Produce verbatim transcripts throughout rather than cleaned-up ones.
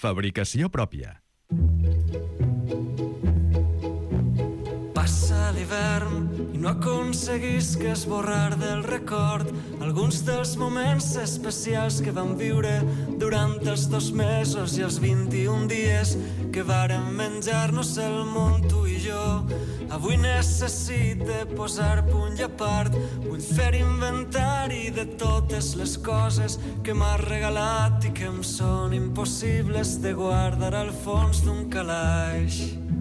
Fabricació pròpia. Passa l'hivern i no aconseguisc esborrar del record alguns dels moments especials que vam viure durant els dos mesos i els vint-i-un dies que vàrem menjar-nos el món, tu i jo. Avui necessite posar punt i a part, vull fer inventari de totes les coses que m'has regalat i que em són impossibles de guardar al fons d'un calaix.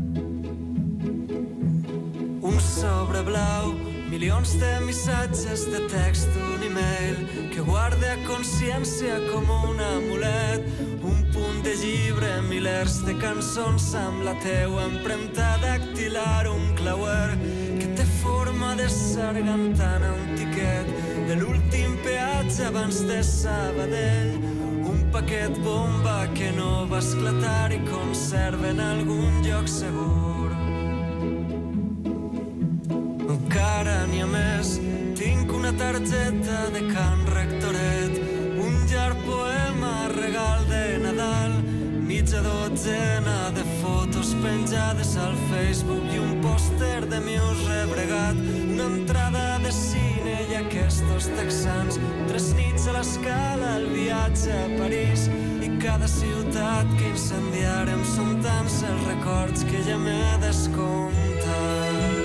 Un sobre blau, milions de missatges de text, un e-mail que guarde a consciència com un amulet, un punt de llibre, milers de cançons amb la teua empremta dactilar, un clauer que té forma de sargantana, un tiquet de l'últim peatge abans de Sabadell, un paquet bomba que no va esclatar i conserva en algun lloc segur. Encara n'hi ha més, tinc una targeta de Can Rectoret, un llarg poema regal de Nadal, mitja dotzena de fotos penjades al Facebook i un pòster de Muse rebregat, una entrada de cine i aquestos texans, tres nits a l'Escala, el viatge a París i cada ciutat que incendiarem són tants els records que ja m'he descomptat.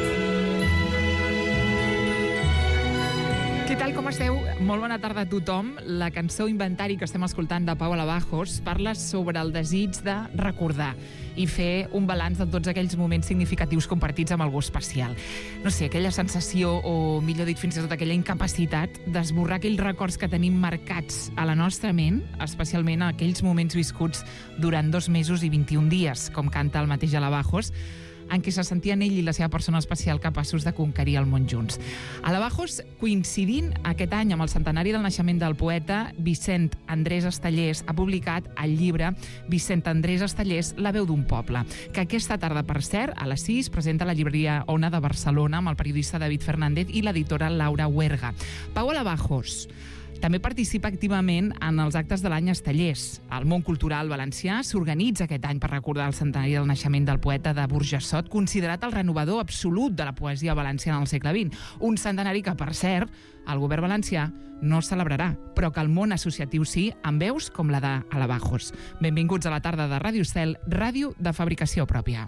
Què tal, com esteu? Molt bona tarda a tothom. La cançó Inventari que estem escoltant de Pau Alabajos parla sobre el desig de recordar i fer un balanç de tots aquells moments significatius compartits amb algú especial. No sé, aquella sensació, o millor dit, fins i tot aquella incapacitat d'esborrar aquells records que tenim marcats a la nostra ment, especialment aquells moments viscuts durant dos mesos i vint-i-un dies, com canta el mateix Alabajos, en què se sentien ell i la seva persona especial capaços de conquerir el món junts. Alabajos, coincidint aquest any amb el centenari del naixement del poeta, Vicent Andrés Estellés ha publicat el llibre Vicent Andrés Estellés, la veu d'un poble, que aquesta tarda, per cert, a les sis, presenta a la llibreria Ona de Barcelona amb el periodista David Fernández i l'editora Laura Huerga. Pau Alabajos també participa activament en els actes de l'any Estellés. El món cultural valencià s'organitza aquest any per recordar el centenari del naixement del poeta de Burjassot, considerat el renovador absolut de la poesia valenciana al segle vint. Un centenari que, per cert, el govern valencià no celebrarà, però que el món associatiu sí, amb veus com la d'Alabajos. Benvinguts a la tarda de Ràdio Estel, ràdio de fabricació pròpia.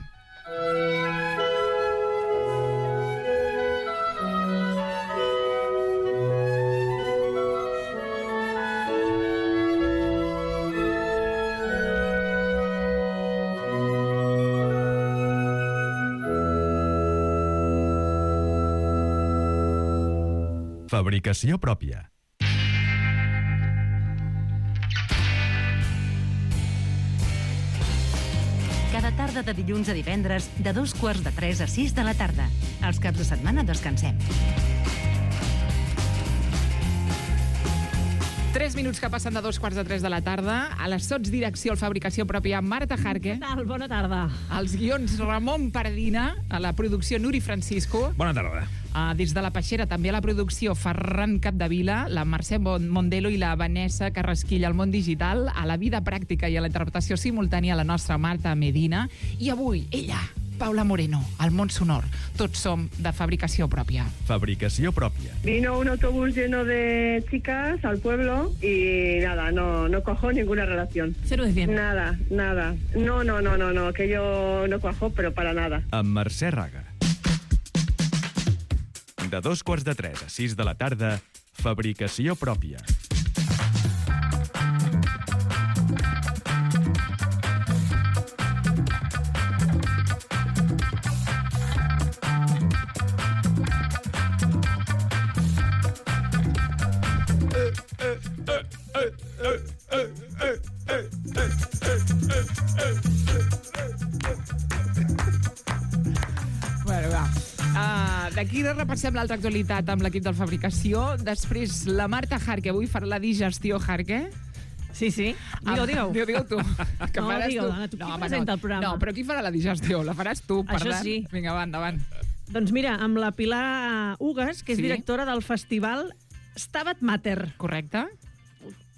Fabricació pròpia. Cada tarda de dilluns a divendres, de dos quarts de tres a sis de la tarda. Els caps de setmana descansem. Tres minuts que passen de dos quarts de tres de la tarda. A les sots direcció, fabricació pròpia, Marta Jarque. Què tal? Bona tarda. Els guions, Ramon Pardina. A la producció, Nuri Francisco. Bona tarda. Uh, des de la Peixera, també a la producció, Ferran Capdevila, la Mercè Mondelo i la Vanessa Carrasquilla al món digital, a la vida pràctica i a la interpretació simultània, la nostra Marta Medina. I avui, ella, Paula Moreno, al món sonor. Tots som de fabricació pròpia. Fabricació pròpia. Vino un autobús lleno de chicas al pueblo y nada, no, no cuajó ninguna relación. Cero de cien. Nada, nada. No, no, no, no, no, que yo no cuajó, pero para nada. Amb Mercè Raga. De dos quarts de tres a sis de la tarda, fabricació pròpia. Bueno, va. Uh, D'aquí repassem l'altra actualitat amb l'equip de fabricació. Després, la Marta Jarque avui farà la digestió, Jarque. Sí, sí. Digue-ho, digue-ho. Digue-ho, digue-ho tu. Que No, faràs digue-ho, tu. dona, tu qui home, presenta no. el programa? No, però qui farà la digestió? La faràs tu, per Això tant. sí. Vinga, va, endavant. Doncs mira, amb la Pilar Ugas, que és Sí. directora del festival Stabat Mater. Correcte?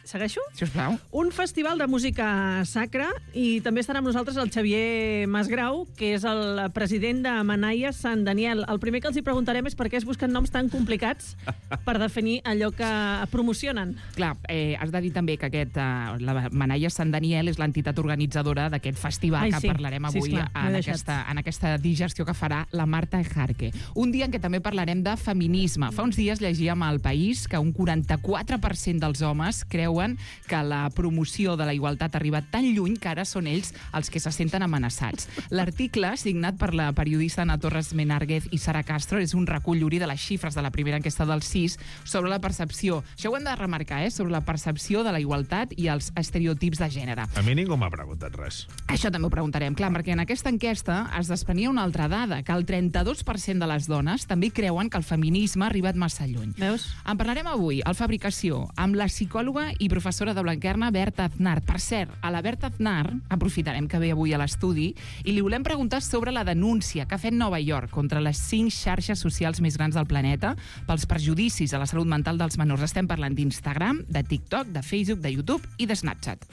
Segueixo? Sisplau. Un festival de música sacra i també estarà amb nosaltres el Xavier Masgrau, que és el president de Manaia Sant Daniel. El primer que els hi preguntarem és per què es busquen noms tan complicats per definir allò que promocionen. Clar, eh, has de dir també que aquest, eh, la Manaia Sant Daniel és l'entitat organitzadora d'aquest festival Ai, que sí. parlarem Sí, avui esclar, m'he en, deixat. aquesta, en aquesta digestió que farà la Marta Ejarque. Un dia en què també parlarem de feminisme. Fa uns dies llegíem al País que un quaranta-quatre per cent dels homes creuen que la promoció de la igualtat ha arribat tan lluny que ara són ells els que se senten amenaçats. L'article, signat per la periodista Ana Torres Menárguez i Sara Castro, és un recull de les xifres de la primera enquesta del C I S sobre la percepció, això ho hem de remarcar, eh, sobre la percepció de la igualtat i els estereotips de gènere. A mi ningú m'ha preguntat res. Això també ho preguntarem, clar, perquè en aquesta enquesta es desprenia una altra dada, que el trenta-dos per cent de les dones també creuen que el feminisme ha arribat massa lluny. Veus? En parlarem avui, al Fabricació, amb la psicòloga i professora de Blanquerna, Berta Aznar. Per cert, a la Berta Aznar, aprofitarem que ve avui a l'estudi, i li volem preguntar sobre la denúncia que ha fet Nova York contra les cinc xarxes socials més grans del planeta pels perjudicis a la salut mental dels menors. Estem parlant d'Instagram, de TikTok, de Facebook, de YouTube i de Snapchat.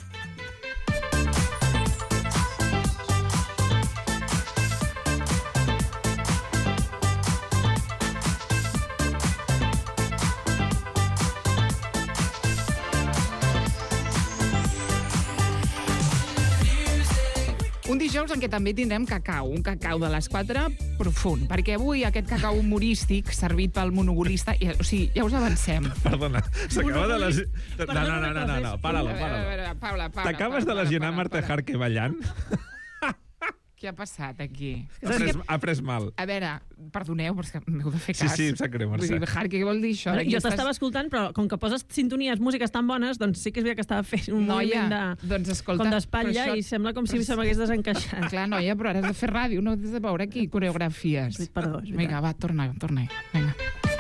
Un dijous en què també tindrem cacau, un cacau de les quatre profund, perquè avui aquest cacau humorístic servit pel monogolista, i, o sigui, ja us avancem. Perdona, s'acaba de les... No, no, Perdona no, no, no, no, para-la, para-la. Paula, Paula, T'acabes de lesionar Marta Ejarque ballant? Què ha passat aquí? Ha pres, ha pres mal. A veure, perdoneu, però és que m'heu de fer Sí, cas. sí, em sap greu, Mercè. Vull dir, Jarque, què vol dir això? Jo D'aquestes- t'estava escoltant, però com que poses sintonies, músiques tan bones, doncs sí que és veritat que estava fent un Noia, moviment de... doncs escolta, com d'espatlla però això- i sembla com si però- se m'hagués desencaixat. Clar, noia, però ara has de fer ràdio, no has de veure aquí coreografies. Perdó, és veritat. Vinga, va, torna, torna. Vinga.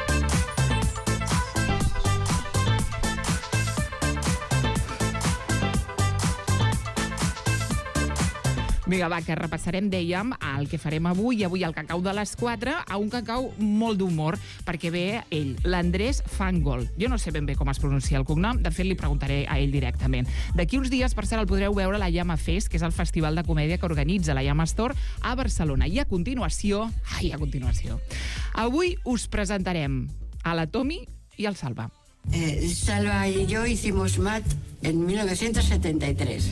Vinga, va, que repassarem, dèiem, el que farem avui, avui el cacau de les quatre, a un cacau molt d'humor, perquè ve ell, l'Andrés Fangol. Jo no sé ben bé com es pronuncia el cognom, de fet li preguntaré a ell directament. D'aquí uns dies, per cert, el podreu veure a la Llama Fest, que és el festival de comèdia que organitza la Llama Store a Barcelona. I a continuació, ai, a continuació, avui us presentarem a la Tomi i al Salva. Eh, Salva y yo hicimos Mat en mil novecientos setenta y tres.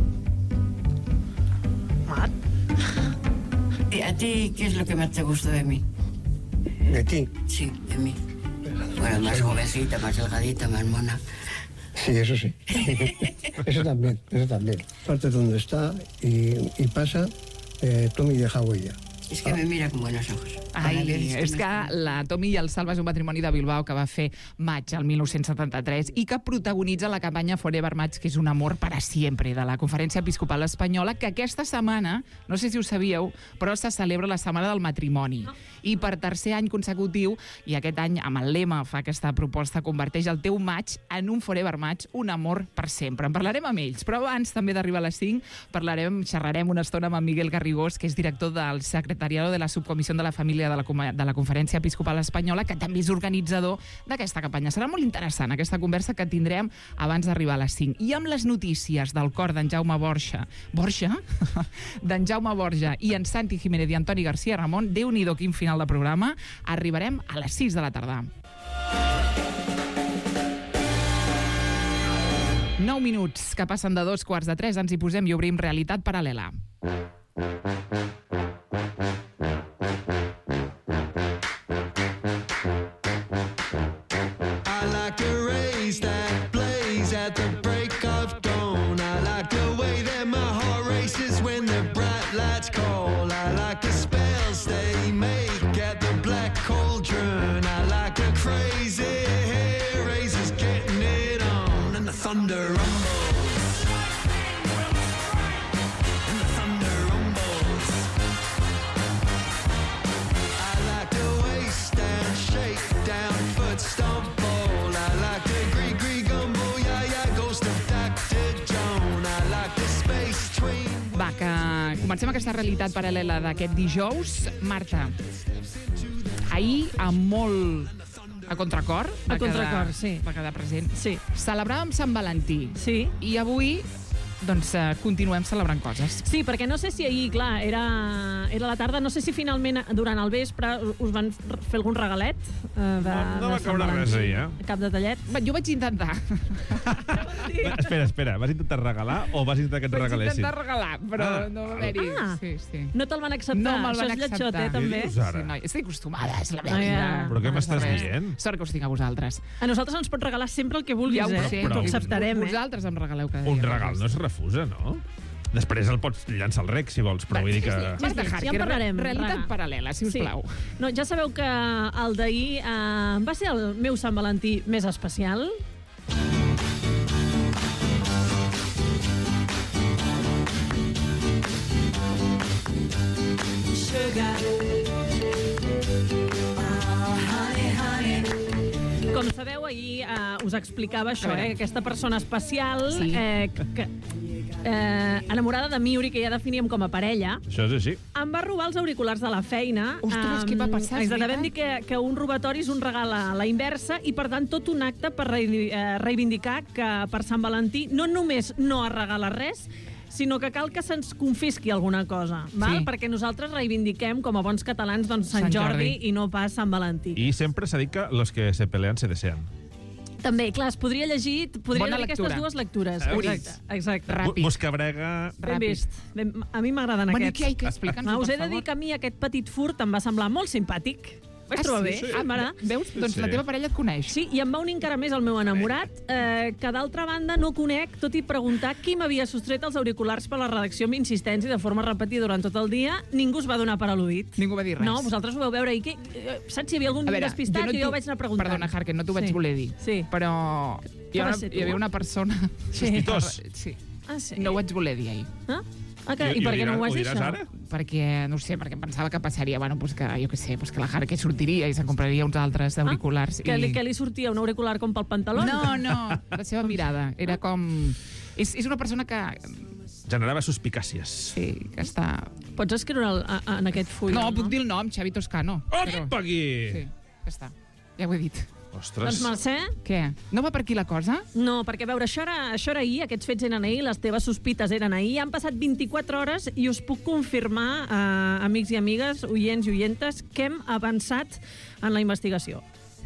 Mat? ¿Y a ti qué es lo que más te gustó de mí? ¿De ti? Sí, de mí. Bueno, más jovencita, más delgadita, más mona. Sí, eso sí. Eso también, eso también. Parte donde está y, y pasa, eh, Tommy deja huella. Es que me mira con buenos ojos. Ai, Cada vez és más que bonita. la Tomi i el Salva és un patrimoni de Bilbao que va fer Maig al mil nou-cents setanta-tres i que protagonitza la campanya Forever Maig, que és un amor para siempre, de la Conferència Episcopal Espanyola, que aquesta setmana, no sé si ho sabíeu, però se celebra la Setmana del Matrimoni. I per tercer any consecutiu, i aquest any amb el lema fa aquesta proposta, converteix el teu maig en un Forever Maig, un amor per sempre. En parlarem amb ells, però abans també d'arribar a les cinc parlarem, xerrarem una estona amb en Miguel Garrigós, que és director del Secretariado de la Subcomissió de la Família de la, de la Conferència Episcopal Espanyola, que també és organitzador d'aquesta campanya. Serà molt interessant aquesta conversa que tindrem abans d'arribar a les cinc. I amb les notícies del cor d'en Jaume Borja, Borja? d'en Jaume Borja i en Santi Jiménez i Antoni García Ramon, Déu-n'hi-do quin final de programa, arribarem a les sis de la tarda. Nou minuts que passen de dos quarts de tres, ens hi posem i obrim Realitat Paral·lela. I like the rays that blaze at the break of dawn. I like the way that my heart races when the bright lights call. I like the spells they make at the black cauldron. I like the crazy hair raisers getting it on. And the thunder rumbles. And the thunder rumbles. I like the waist and shake down foot stomp ball. I like the gree gree gumbo, yeah yeah, ghost of doctor Joan. I like the space between. Va, que comencem aquesta realitat paral·lela d'aquest dijous. Marta, ahir amb molt a contracor. A contracor, sí. Va quedar present. Sí. Celebràvem Sant Valentí. Sí. I avui doncs uh, continuem celebrant coses. Sí, perquè no sé si ahir, clar, era, era la tarda, no sé si finalment durant el vespre us van fer algun regalet uh, de, No, no va de Sant caure res Valentí. ahir, eh? Cap detallet. Va, jo vaig intentar. Espera, espera, vas intentar regalar o vas intentar que et Vaig regalessin? intentar regalar, però Ah. no va haver-hi. Ah. Sí, sí. No te'l van acceptar. No me'l Això van és lletjot, acceptar. eh, també. Què dius ara? Sí, noi, estic acostumada, és la meva Ah, vida. ja. Però què No m'estàs passa res. dient? Sort que us tinc a vosaltres. A nosaltres ens pots regalar sempre el que vulguis, Ja ho eh? sé. Però- T'ho acceptarem, eh? Vosaltres em regaleu cada dia. Un regal no es refusa, no? Després el pots llançar al rec, si vols, però vull dir que... Marta Sí, sí, ja en Harker, parlarem, realitat Raga. paral·lela, si us Sí. plau. No, ja sabeu que el d'ahir eh, va ser el meu Sant Valentí més especial. Com sabeu, ahir eh, us explicava això, A veure. eh, que aquesta persona especial, Sí. eh, que, que, eh, enamorada de mi, Uri, que ja definíem com a parella, Això és així. em va robar els auriculars de la feina. Ostres, què va passar, és Exacte, veritat? vam dir que, que un robatori és un regal a la inversa i, per tant, tot un acte per reidi- eh, reivindicar que per Sant Valentí no només no es regala res, sinó que cal que se'ns confisqui alguna cosa, val? Sí. Perquè nosaltres reivindiquem, com a bons catalans, doncs, Sant, Sant Jordi, Jordi. i no pas Sant Valentí. I sempre s'ha dit que los que se pelean se desean. També, clar, es podria llegir, podria Bona dir lectura. aquestes dues lectures. Uri. Exacte, exacte. Ràpid. Buscabrega... Ben Ràpid. vist. Ben, a mi m'agraden Bueno, aquests. què, què? Explica'ns-ho, Ah, us he per de dir favor. que a mi aquest petit furt em va semblar molt simpàtic. Vaig Ah, trobar sí? bé. Sí. Ah, mare. Veus? Doncs Sí. la teva parella et coneix. Sí, i em va unir encara més el meu enamorat, eh, que d'altra banda no conec, tot i preguntar qui m'havia sostret els auriculars per la redacció amb insistència i de forma repetida durant tot el dia. Ningú es va donar per al·ludit. Ningú va dir res. No, vosaltres ho vau veure ahir. Que, eh, saps si hi havia algun A veure, despistat? no Jo, t'ho- jo ho vaig anar preguntant. Perdona, Harker, no t'ho vaig Sí. voler dir. Sí. Però hi, va ha una, ser tu? hi havia una persona... Sí. Sospitós. Sí. Ah, sí? No ho vaig voler dir ahir. Ah? Ah, que, I- I, i per ho què no diràs- ho has ho dit, diràs això? ara? Perquè, no ho sé, perquè pensava que passaria, bueno, pues que, jo què sé, pues que la Harker sortiria i se'n compraria uns altres auriculars. Ah, que, li, i... que li sortia un auricular com pel pantaló? No, no, la seva mirada era com... És, és una persona que... Generava suspicàcies. Sí, que està... Pots escriure el, a, a, en aquest full? No, puc dir el nom, Xavi Toscano. Opa, aquí! Sí, ja està. Ja ho he dit. Ostres. Doncs, Mercè, Què? No va per aquí la cosa? no, perquè, a veure, això era, això era ahir, aquests fets eren ahir, les teves sospites eren ahir, han passat vint-i-quatre hores i us puc confirmar, eh, amics i amigues, oients i oientes, que hem avançat en la investigació.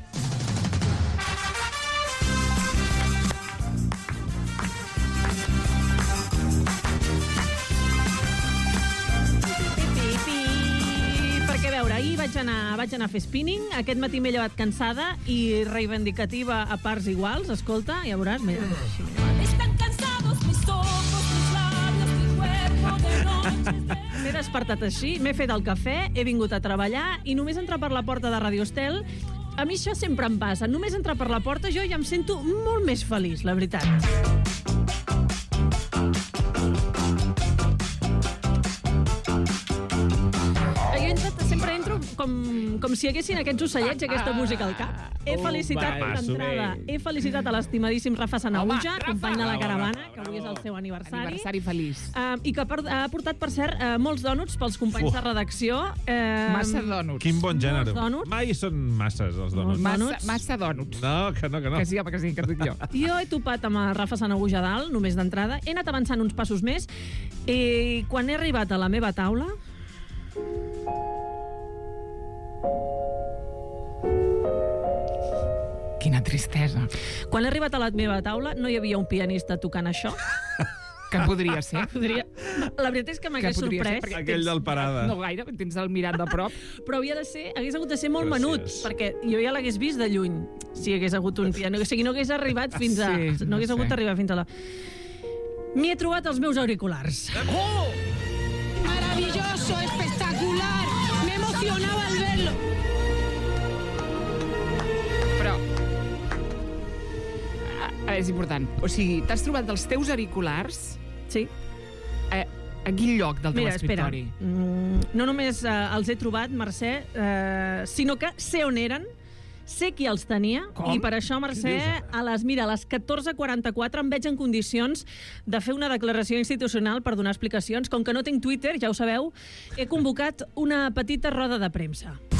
Perquè, a veure, ahir vaig anar, vaig anar a fer spinning, aquest matí m'he llevat cansada i reivindicativa a parts iguals, escolta, ja veuràs. Mira, així m'he llevat. Están cansados mis ojos, mis labios, mi cuerpo de noches de... M'he despertat així, m'he fet el cafè, he vingut a treballar i només entrar per la porta de Radio Estel, a mi això sempre em passa. Només entrar per la porta jo ja em sento molt més feliç, la veritat. Jo he entrat, sempre entro com, com si hi haguessin aquests ocellets, aquesta música al cap. He Oh, felicitat va, d'entrada, sube. he felicitat a l'estimadíssim Rafa Sanahuja, Home, company de la Rafa! caravana, Bravo, que avui és el seu aniversari. Aniversari feliç. Uh, I que per, ha portat, per cert, uh, molts dònuts pels companys Uf. de redacció. Uh, Massa dònuts. Quin bon gènere. Molts dònuts. Mai són masses, els dònuts. Molts Massa, massa dònuts. No, que no, que no. Que sí, home, que sí, que et dic jo. Jo he topat amb el Rafa Sanahuja dalt, només d'entrada. He anat avançant uns passos més i quan he arribat a la meva taula... Quina tristesa. Quan he arribat a la meva taula no hi havia un pianista tocant això. Que podria ser. Podria... La veritat és que m'hagués Que podria ser, sorprès, perquè Aquell del Parada. No gaire, tens el mirat de prop. però havia de ser, hagués hagut de ser molt Gràcies. menut, perquè jo ja l'hagués vist de lluny, si hagués hagut un piano. O sigui, no hagués arribat fins a... Sí, no hagués no hagut sé. d'arribar fins a la... M'hi he trobat els meus auriculars. Maravilloso, espectacular. Me emocionaba al verlo. Però... A, a, és important. O sigui, t'has trobat els teus auriculars Sí. a, a quin lloc del teu Mira, espera, escriptori? mm, no només eh, els he trobat, Mercè, eh, sinó que sé on eren, sé qui els tenia, Com? i per això, Mercè, a les, mira, a les catorze quaranta-quatre em veig en condicions de fer una declaració institucional per donar explicacions. Com que no tinc Twitter, ja ho sabeu, he convocat una petita roda de premsa. Com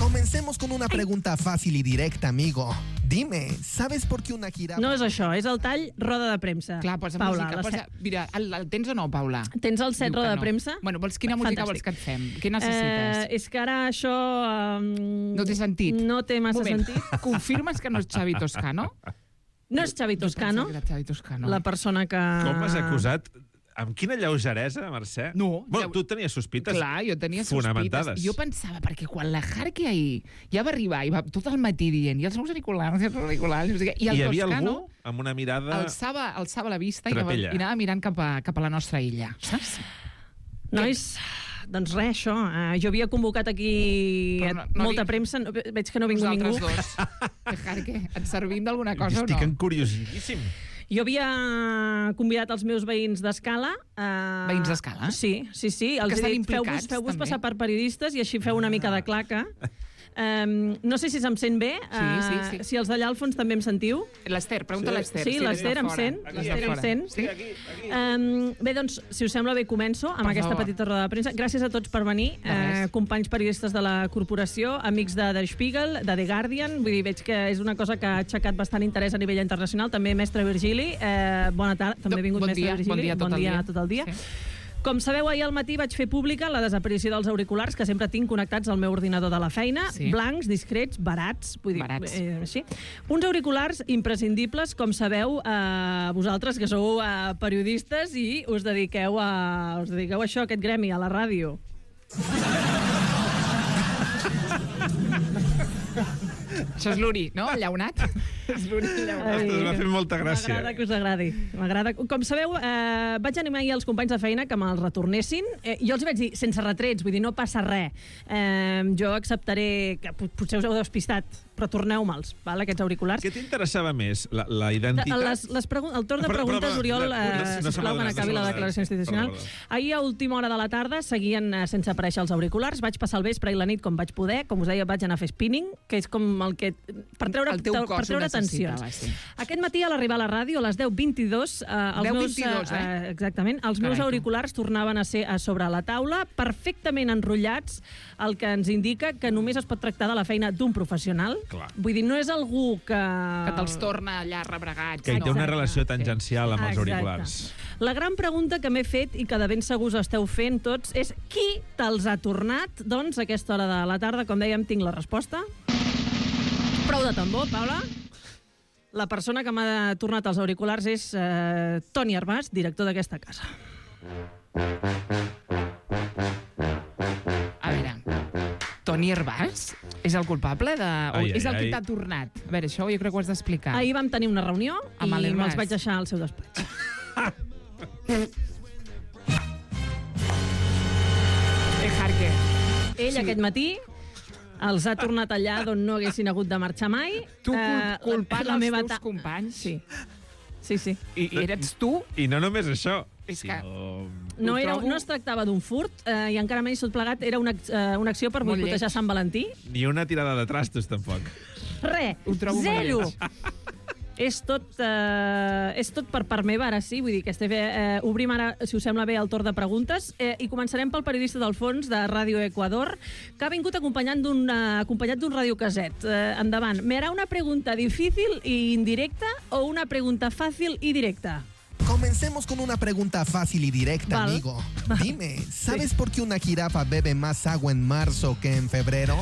Comencemos con una pregunta fácil y directa, amigo. Dime, ¿sabes por qué una jirafa... No és això, és el tall roda de premsa. Clar, posa Paula, música. la Posa... set. Mira, el, el tens o no, Paula? Tens el set Diu que roda de no. premsa? Bueno, vols, quina música vols Fantàstic. que et fem? Què necessites? Eh, és que ara això... Um, No té sentit? No té massa Moment. sentit. Confirmes que no és Xavi Toscano? No és Xavi Toscano, Jo pensava que era Xavi Toscano. la persona que... Com has acusat? Amb quina lleugeresa, Mercè? No. Bueno, ja- tu tenies sospites Clar, jo tenia fonamentades. sospites. Jo pensava, perquè quan la Harky ahir ja va arribar i va tot el matí dient i els meus auriculars, els meus auriculars, no sé què, i el Hi havia Toscano algú amb una mirada... alçava, alçava la vista i anava, Trapella. i anava mirant cap a, cap a la nostra illa, saps? Nois, doncs res, això. Uh, jo havia convocat aquí Però no- no molta vi- premsa. No, veig que no ha vingut Vosaltres ningú. dos. Harky, et servim d'alguna cosa Estic o no? encuriosidíssim. Jo havia convidat els meus veïns d'Escala. Uh, Veïns d'Escala? Sí, sí, sí. Els Que he estan dit, feu-vos implicats, feu també. passar per periodistes i així feu una mica de claca. Um, no sé si se'm sent bé. Sí, sí, sí. Uh, si els d'allà al fons també em sentiu. L'Ester, pregunta Sí. a l'Ester. Sí, l'Ester des de em fora. sent. Des de L'Ester em fora. sent. Sí? Um, bé, doncs, si us sembla bé, començo amb Per aquesta favor. petita roda de premsa. Gràcies a tots per venir, De res. eh, companys periodistes de la corporació, amics de Der Spiegel, de The Guardian. Vull dir, veig que és una cosa que ha aixecat bastant interès a nivell internacional. També mestre Virgili, eh, bona tarda. També ha vingut Bon mestre dia, Virgili. bon dia tot bon el dia dia. tot el dia. Sí. Com sabeu, ahir al matí vaig fer pública la desaparició dels auriculars que sempre tinc connectats al meu ordinador de la feina, Sí. blancs, discrets, barats, vull dir, Barats. Eh, així. Uns auriculars imprescindibles, com sabeu, eh, vosaltres que sou eh, periodistes i us dediqueu a, us dediqueu a això, a aquest gremi, a la ràdio. Això és l'Uri, no? Llaunat? És l'Uri llaunat. Ostres, m'ha fet molta gràcia. M'agrada que us agradi. M'agrada. Com sabeu, eh, vaig animar ahir els companys de feina que me'ls retornessin. Eh, jo els vaig dir, sense retrets, vull dir, no passa res. Eh, jo acceptaré, que pot- potser us heu despistat, però torneu-me'ls, val, aquests auriculars. Què t'interessava més? La, la identitat? Les, les pregun el torn de Perdó, preguntes, perdó, Oriol, no, eh, no se sisplau, m'ha que donat, n'acabi no se la m'ha declaració donat. institucional. Perdó, perdó. Ahir, a última hora de la tarda, seguien eh, sense aparèixer els auriculars. Vaig passar el vespre i la nit com vaig poder. Com us deia, vaig anar a fer spinning, que és com el que... per treure, El teu cos per treure ho necessitava, tensions. sí. Aquest matí, a l'arribar a la ràdio, a les deu vint-i-dos, eh, els deu meus, vint-i-dos, eh? exactament, els meus Carai, tu. auriculars tornaven a ser a sobre la taula, perfectament enrotllats, el que ens indica que només es pot tractar de la feina d'un professional. Clar. Vull dir, no és algú que... Que te'ls torna allà rebregats. Que hi té una Exacte. relació tangencial amb els Exacte. auriculars. La gran pregunta que m'he fet i que de ben segur us esteu fent tots és qui te'ls ha tornat? Doncs a aquesta hora de la tarda, com dèiem, tinc la resposta. Prou de tambor, Paula. La persona que m'ha tornat els auriculars és eh, Toni Arbàs, director d'aquesta casa. A veure, Toni Hervàs és el culpable de... o Ai, ai, és el que ai. t'ha tornat? A veure, això jo crec que ho has d'explicar. Ahir vam tenir una reunió Amb i l'Hervàs. me'ls vaig deixar al seu despatx. Eh, Harke. Ell, sí. Aquest matí, els ha tornat allà d'on no haguessin hagut de marxar mai. Tu cul Eh, culpant la els meva teus ta- companys. Sí. Sí, sí. I, I eres tu? I no només això. És que... No, Ho era, trobo- no es tractava d'un furt, eh, i encara menys tot plegat era una, eh, una acció per Molt boicotejar lleig. Sant Valentí. Ni una tirada de trastos, tampoc. Re, Ho trobo molt zero. lleig. És tot, eh, és tot per part meva, ara sí. Vull dir que estem, eh, obrim ara, si us sembla bé, el torn de preguntes eh, i començarem pel periodista del fons de Ràdio Equador, que ha vingut acompanyant d'un eh, acompanyat d'un radiocaset. Eh, endavant. ¿Me hará una pregunta difícil e indirecta o una pregunta fácil y directa? Comencemos con una pregunta fácil y directa, Val. amigo. Dime, ¿sabes por qué una jirafa bebe más agua en marzo que en febrero?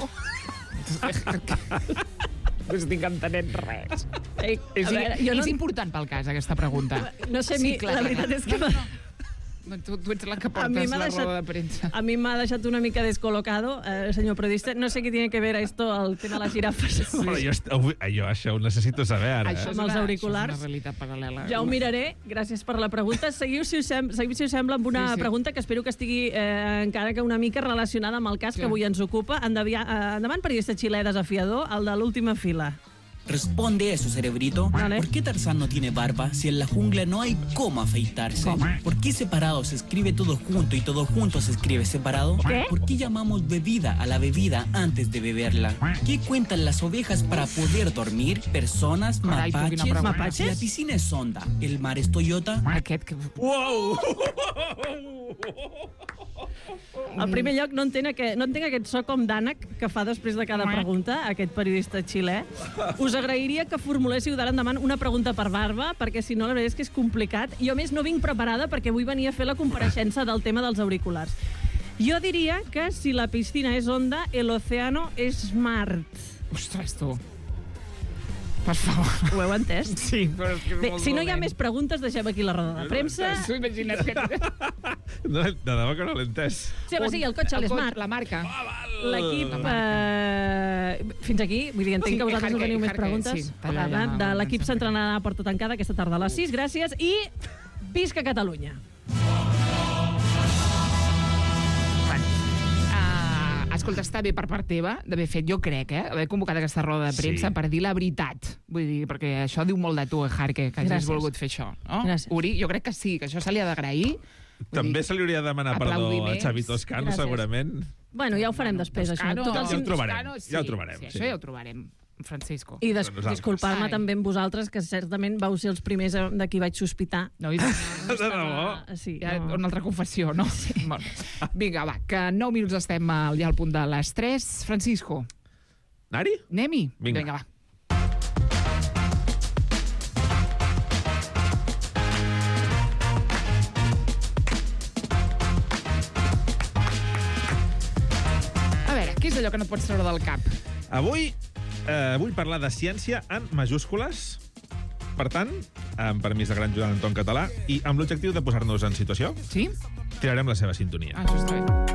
No estic entenent res. Eh, És, a veure, és jo no, important pel cas, aquesta pregunta. no sé, mi, la veritat és que... No, no. Tu, tu ets la que A mi portes m'ha la deixat- roda de premsa. A mí me ha dejado una mica descolocado, eh, señor periodista. No sé qué tiene que ver esto al tema de las jirafas. Sí. Però jo, est- avui- jo això ho necessito saber ara. Això Eh? és Amb els una, auriculars. Això és una realitat paral·lela. Ja ho miraré, gràcies per la pregunta. Seguiu, si us, sem seguiu, si us sembla, amb una Sí, sí. pregunta que espero que estigui eh, encara que una mica relacionada amb el cas Sí. que avui ens ocupa. Endavia, eh, endavant, periodista xilè desafiador, el de l'última fila. Responde eso, cerebrito. Vale. ¿Por qué Tarzán no tiene barba si en la jungla no hay cómo afeitarse? ¿Cómo? ¿Por qué separado se escribe todo junto y todo junto se escribe separado? ¿Qué? ¿Por qué llamamos bebida a la bebida antes de beberla? ¿Qué cuentan las ovejas para poder dormir? ¿Personas? Carai, tu, quina ¿Mapaches? pregunta. ¿Mapaches? La piscina es Honda, el mar es Toyota. Aquest que... Uau! En primer lloc, no entenc, aquest, no entenc aquest so com d'ànec que fa després de cada pregunta, aquest periodista xilè. Us agrairia que formuléssiu d'ara endavant una pregunta per barba, perquè si no, la veritat és que és complicat. Jo, a més, no vinc preparada perquè vull venir a fer la compareixença del tema dels auriculars. Jo diria que si la piscina és honda, el océano és Mart. Ostres, tu. Per favor. Ho heu entès? Sí, però és que és Bé, molt si no hi ha dolent. més preguntes, deixem aquí la roda de premsa. T'ho imagines que... No, de debò que no l'he entès. Sí, home, sí, el cotxe, l'Smart. La marca. L'equip... Eh, fins aquí, vull dir, entenc Sí, que vosaltres no Harque, teniu més Harque, preguntes. sí, talla ja, de no, l'equip no, s'entrenarà a porta tancada aquesta tarda a les sis. Gràcies i visca Catalunya. Escolta, està bé per part teva d'haver fet, jo crec, eh, haver convocat aquesta roda de premsa Sí. per dir la veritat. Vull dir, perquè això diu molt de tu, eh, Harque, que hagis Gràcies. volgut fer això. No? Gràcies. Uri, jo crec que sí, que això se li ha d'agrair. També se li hauria de demanar perdó a aplaudiments. Xavi Toscano, Gràcies. segurament. Bueno, ja ho farem després, això. Toscano, Total, Ja ho si- trobarem, Toscano, sí. ja ho trobarem, Sí, sí. això ja ho trobarem, Francisco. I des Nosaltres. disculpar-me Ai. també amb vosaltres, que certament vau ser els primers de qui vaig sospitar. No, i de... De debò. Sí, Ja, no. una altra confessió, no? Sí. Bueno. Vinga, va, que nou minuts estem al- ja al punt de les tres. Francisco, Nari? anem-hi? Vinga. Vinga, va. A veure, què és allò que no et pots treure del cap? Avui eh, vull parlar de ciència en majúscules. Per tant, amb permís de gran Joan Anton Català, i amb l'objectiu de posar-nos en situació, Sí? tirarem la seva sintonia. Ah, això està bé.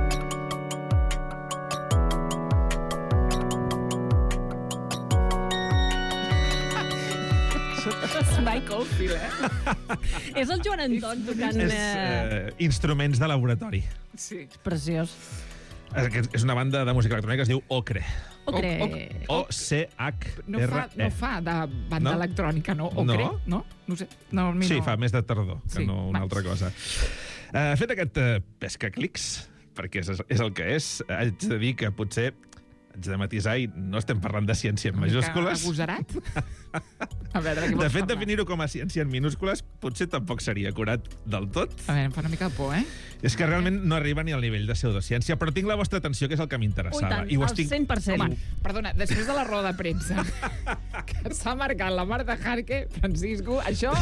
És Michael Field, eh? És el Joan Anton tocant... És Eh... eh, instruments de laboratori. Sí. Preciós. És és una banda de música electrònica que es diu Ocre. Ocre. O C H No R fa, E. no fa de banda No? electrònica, no? O No? crec, no? No ho sé. No, a mi Sí, no. fa més de tardor, que Sí, no una va. altra cosa. Uh, fet aquest uh, pescaclics, perquè és, és el que és, haig de dir que potser haig de matisar i no estem parlant de ciència en Una mica majúscules. agosarat? A veure, de què De vols fet, parlar? definir-ho com a ciència en minúscules potser tampoc seria acurat del tot. A veure, em fa una mica de por, eh? És que realment no arriba ni al nivell de pseudociència, però tinc la vostra atenció, que és el que Ui, m'interessava. tant, I ho al estic... cent per cent. Home, perdona, després de la roda de premsa que s'ha marcat la Marta Harque, Francisco, això...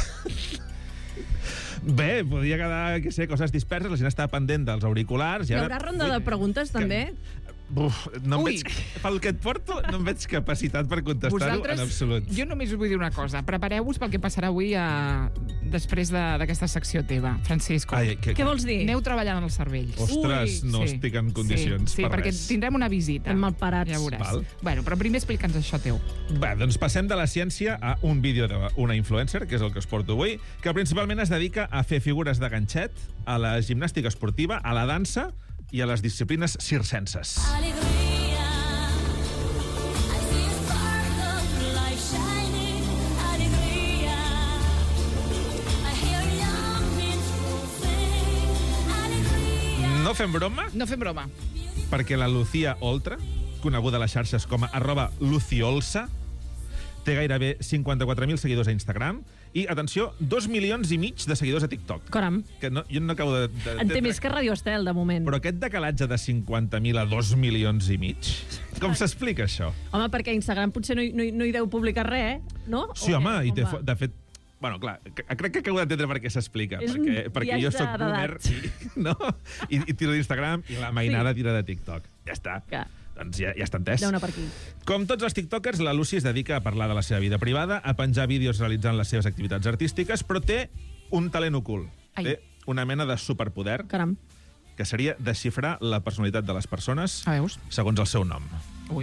Bé, podia quedar, que sé, coses disperses, la gent estava pendent dels auriculars. I Hi ara... haurà ronda de preguntes, també? Uf, no em Ui. veig, pel que et porto, no em veig capacitat per contestar-ho en Vosaltres, absolut. jo només us vull dir una cosa. Prepareu-vos pel que passarà avui a... després de- d'aquesta secció teva, Francisco. Ai, que, Què vols dir? Aneu treballant en els cervells. Ostres, no Sí, estic en condicions sí, sí, per perquè res. tindrem una visita. Estem malparats. Ja veuràs. Val. Bueno, però primer explica'ns això teu. Va, doncs passem de la ciència a un vídeo d'una influencer, que és el que us porto avui, que principalment es dedica a fer figures de ganxet, a la gimnàstica esportiva, a la dansa i a les disciplines circenses. No fem broma, No fem broma. perquè la Lucía Oltra, coneguda a les xarxes com a arroba Luciolsa, té gairebé cinquanta-quatre mil seguidors a Instagram i, atenció, dos milions i mig de seguidors a TikTok. Caram, Que no, jo no acabo de... de en té més que Radio Estel, de moment. Però aquest decalatge de cinquanta mil a dos milions i mig, com s'explica això? Home, perquè a Instagram potser no hi, no hi, no hi deu publicar res, eh? No? Sí, O home, què? i té, Com fo- va? de fet... Bueno, clar, que- crec que acabo d'entendre per què s'explica. És un Perquè, perquè biaix jo sóc de- boomer d'edat. i, no? I, i tiro d'Instagram i la mainada tira de TikTok. Ja està. Que Doncs ja, ja està entès. deu anar per aquí. Com tots els tiktokers, la Lucy es dedica a parlar de la seva vida privada, a penjar vídeos realitzant les seves activitats artístiques, però té un talent ocult. Ai. Té una mena de superpoder, Caram. que seria desxifrar la personalitat de les persones A veus? segons el seu nom. Ui.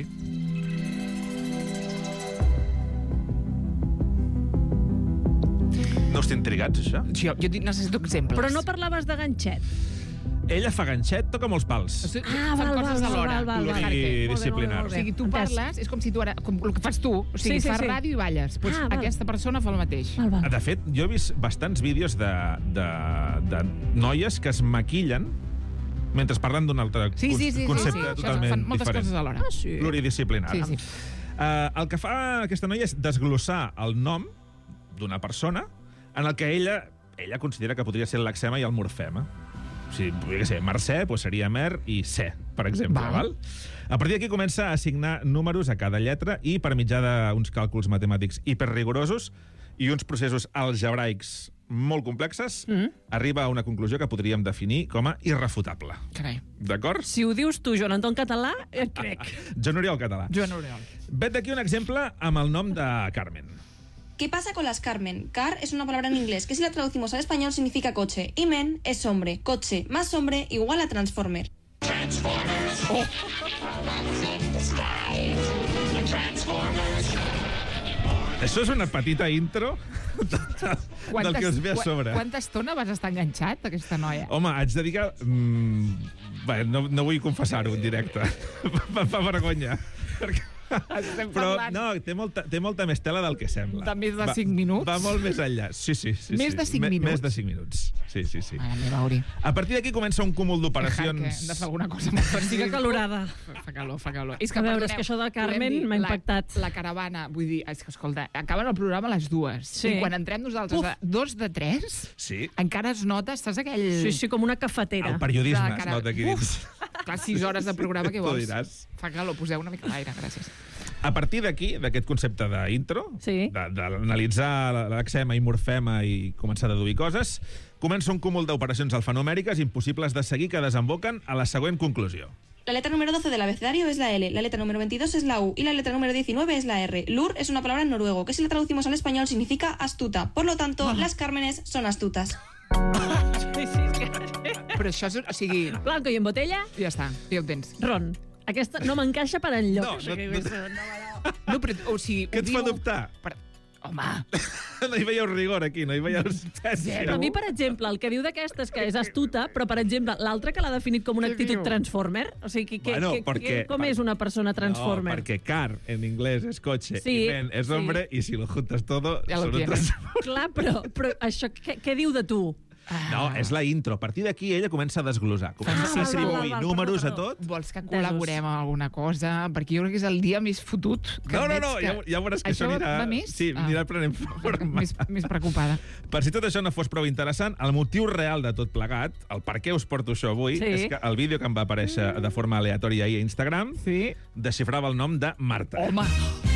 No us té intrigats, això? Jo, jo dic- necessito exemples. Però no parlaves de ganxet. Ella fa ganxet, toca molts pals. O sigui, Ah, fan val, coses val, alhora. val, val, val. Pluridisciplinar. Molt O bé, sigui, tu entès. parles, és com si tu ara, com el que fas tu, o sigui, Sí, sí, fas sí. ràdio i balles. Pues Ah, val. aquesta persona fa el mateix. Val, val. De fet, jo he vist bastants vídeos de, de, de noies que es maquillen mentre parlen d'un altre Sí, sí, sí, sí, concepte sí. Això totalment fan moltes diferent. coses alhora. Ah, sí. Pluridisciplinar. Sí, sí. Uh, el que fa aquesta noia és desglossar el nom d'una persona en el que ella ella considera que podria ser l'èczema i el morfema. si, jo què sé, Mercè, doncs seria Mer i C, per exemple. Val. Val? A partir d'aquí comença a assignar números a cada lletra i, per mitjà d'uns càlculs matemàtics hiperrigorosos i uns processos algebraics molt complexes, mm. arriba a una conclusió que podríem definir com a irrefutable. Carai. D'acord? Si ho dius tu, Joan Anton Català, et crec. Joan Oriol Català. Joan Oriol. Vet d'aquí un exemple amb el nom de Carmen. ¿Qué pasa con las Carmen? Car es una palabra en inglés que si la traducimos al español significa coche. Y men es hombre. Coche más hombre igual a Transformer. Transformers. Oh. Això és una petita intro de, de, del que us ve a sobre. Quanta estona vas estar enganxat, aquesta noia? Home, haig de dir que... Mm, bé, no, no vull confessar-ho en directe. Fa, fa vergonya. Perquè... Però no, té molta, té molta més tela del que sembla. De més de cinc minuts? Va molt més enllà. Sí, sí, sí. Més sí. de cinc minuts? Més de cinc minuts. Sí, sí, sí. Mare meva, Uri. A partir d'aquí comença un cúmul d'operacions... Hem de fer alguna cosa molt Estic acalorada. Fa calor, fa calor. És que, a veure, és que això del Carmen m'ha impactat. La, la caravana, vull dir, és que, escolta, acaben el programa a les dues. Sí. I quan entrem nosaltres Uf. a dos de tres, sí. encara es nota, estàs aquell... Sí, sí, com una cafetera. El periodisme cara... es nota aquí dins. Clar, sis hores de programa, què vols? Tu diràs. Fa calor, poseu una mica d'aire, gràcies. A partir d'aquí, d'aquest concepte d'intro, sí. d'analitzar l'axema i morfema i començar a deduir coses, comença un cúmul d'operacions alfanumèriques impossibles de seguir que desemboquen a la següent conclusió. La letra número doce del abecedario es la L, la letra número veintidós es la U y la letra número diecinueve es la R. Lur es una palabra en noruego que si la traducimos al español significa astuta. Por lo tanto, las Cármenes son astutas. Sí, sí, sí. Però això és... O sigui... Blanco i en botella. Ja està, ja ho tens. Ron. Aquesta no m'encaixa per enlloc. No, no, no, no. No, però, o sigui... Què et fa dubtar? Per... Home... No hi veieu rigor aquí, no hi veieu espècie. A mi, per exemple, el que diu d'aquestes que és astuta, però, per exemple, l'altre que l'ha definit com una actitud transformer, o sigui, que, bueno, que, perquè, que, com per... és una persona transformer? No, perquè car en inglès és cotxe sí, i men és hombre sí. i si lo juntas todo... Ja lo tienes. Clar, però, però això què, què diu de tu? No, és la intro. A partir d'aquí ella comença a desglosar. Comença a distribuir números a tot. Vols que col·laborem amb alguna cosa? Perquè jo crec que és el dia més fotut. Que no, no, no, que... ja, ja veuràs que això, això anirà... va més? Sí, ah. anirà prenent forma. Més, més preocupada. Per si tot això no fos prou interessant, el motiu real de tot plegat, el per què us porto això avui, sí. és que el vídeo que em va aparèixer de forma aleatòria ahir a Instagram sí. desxifrava el nom de Marta. Home!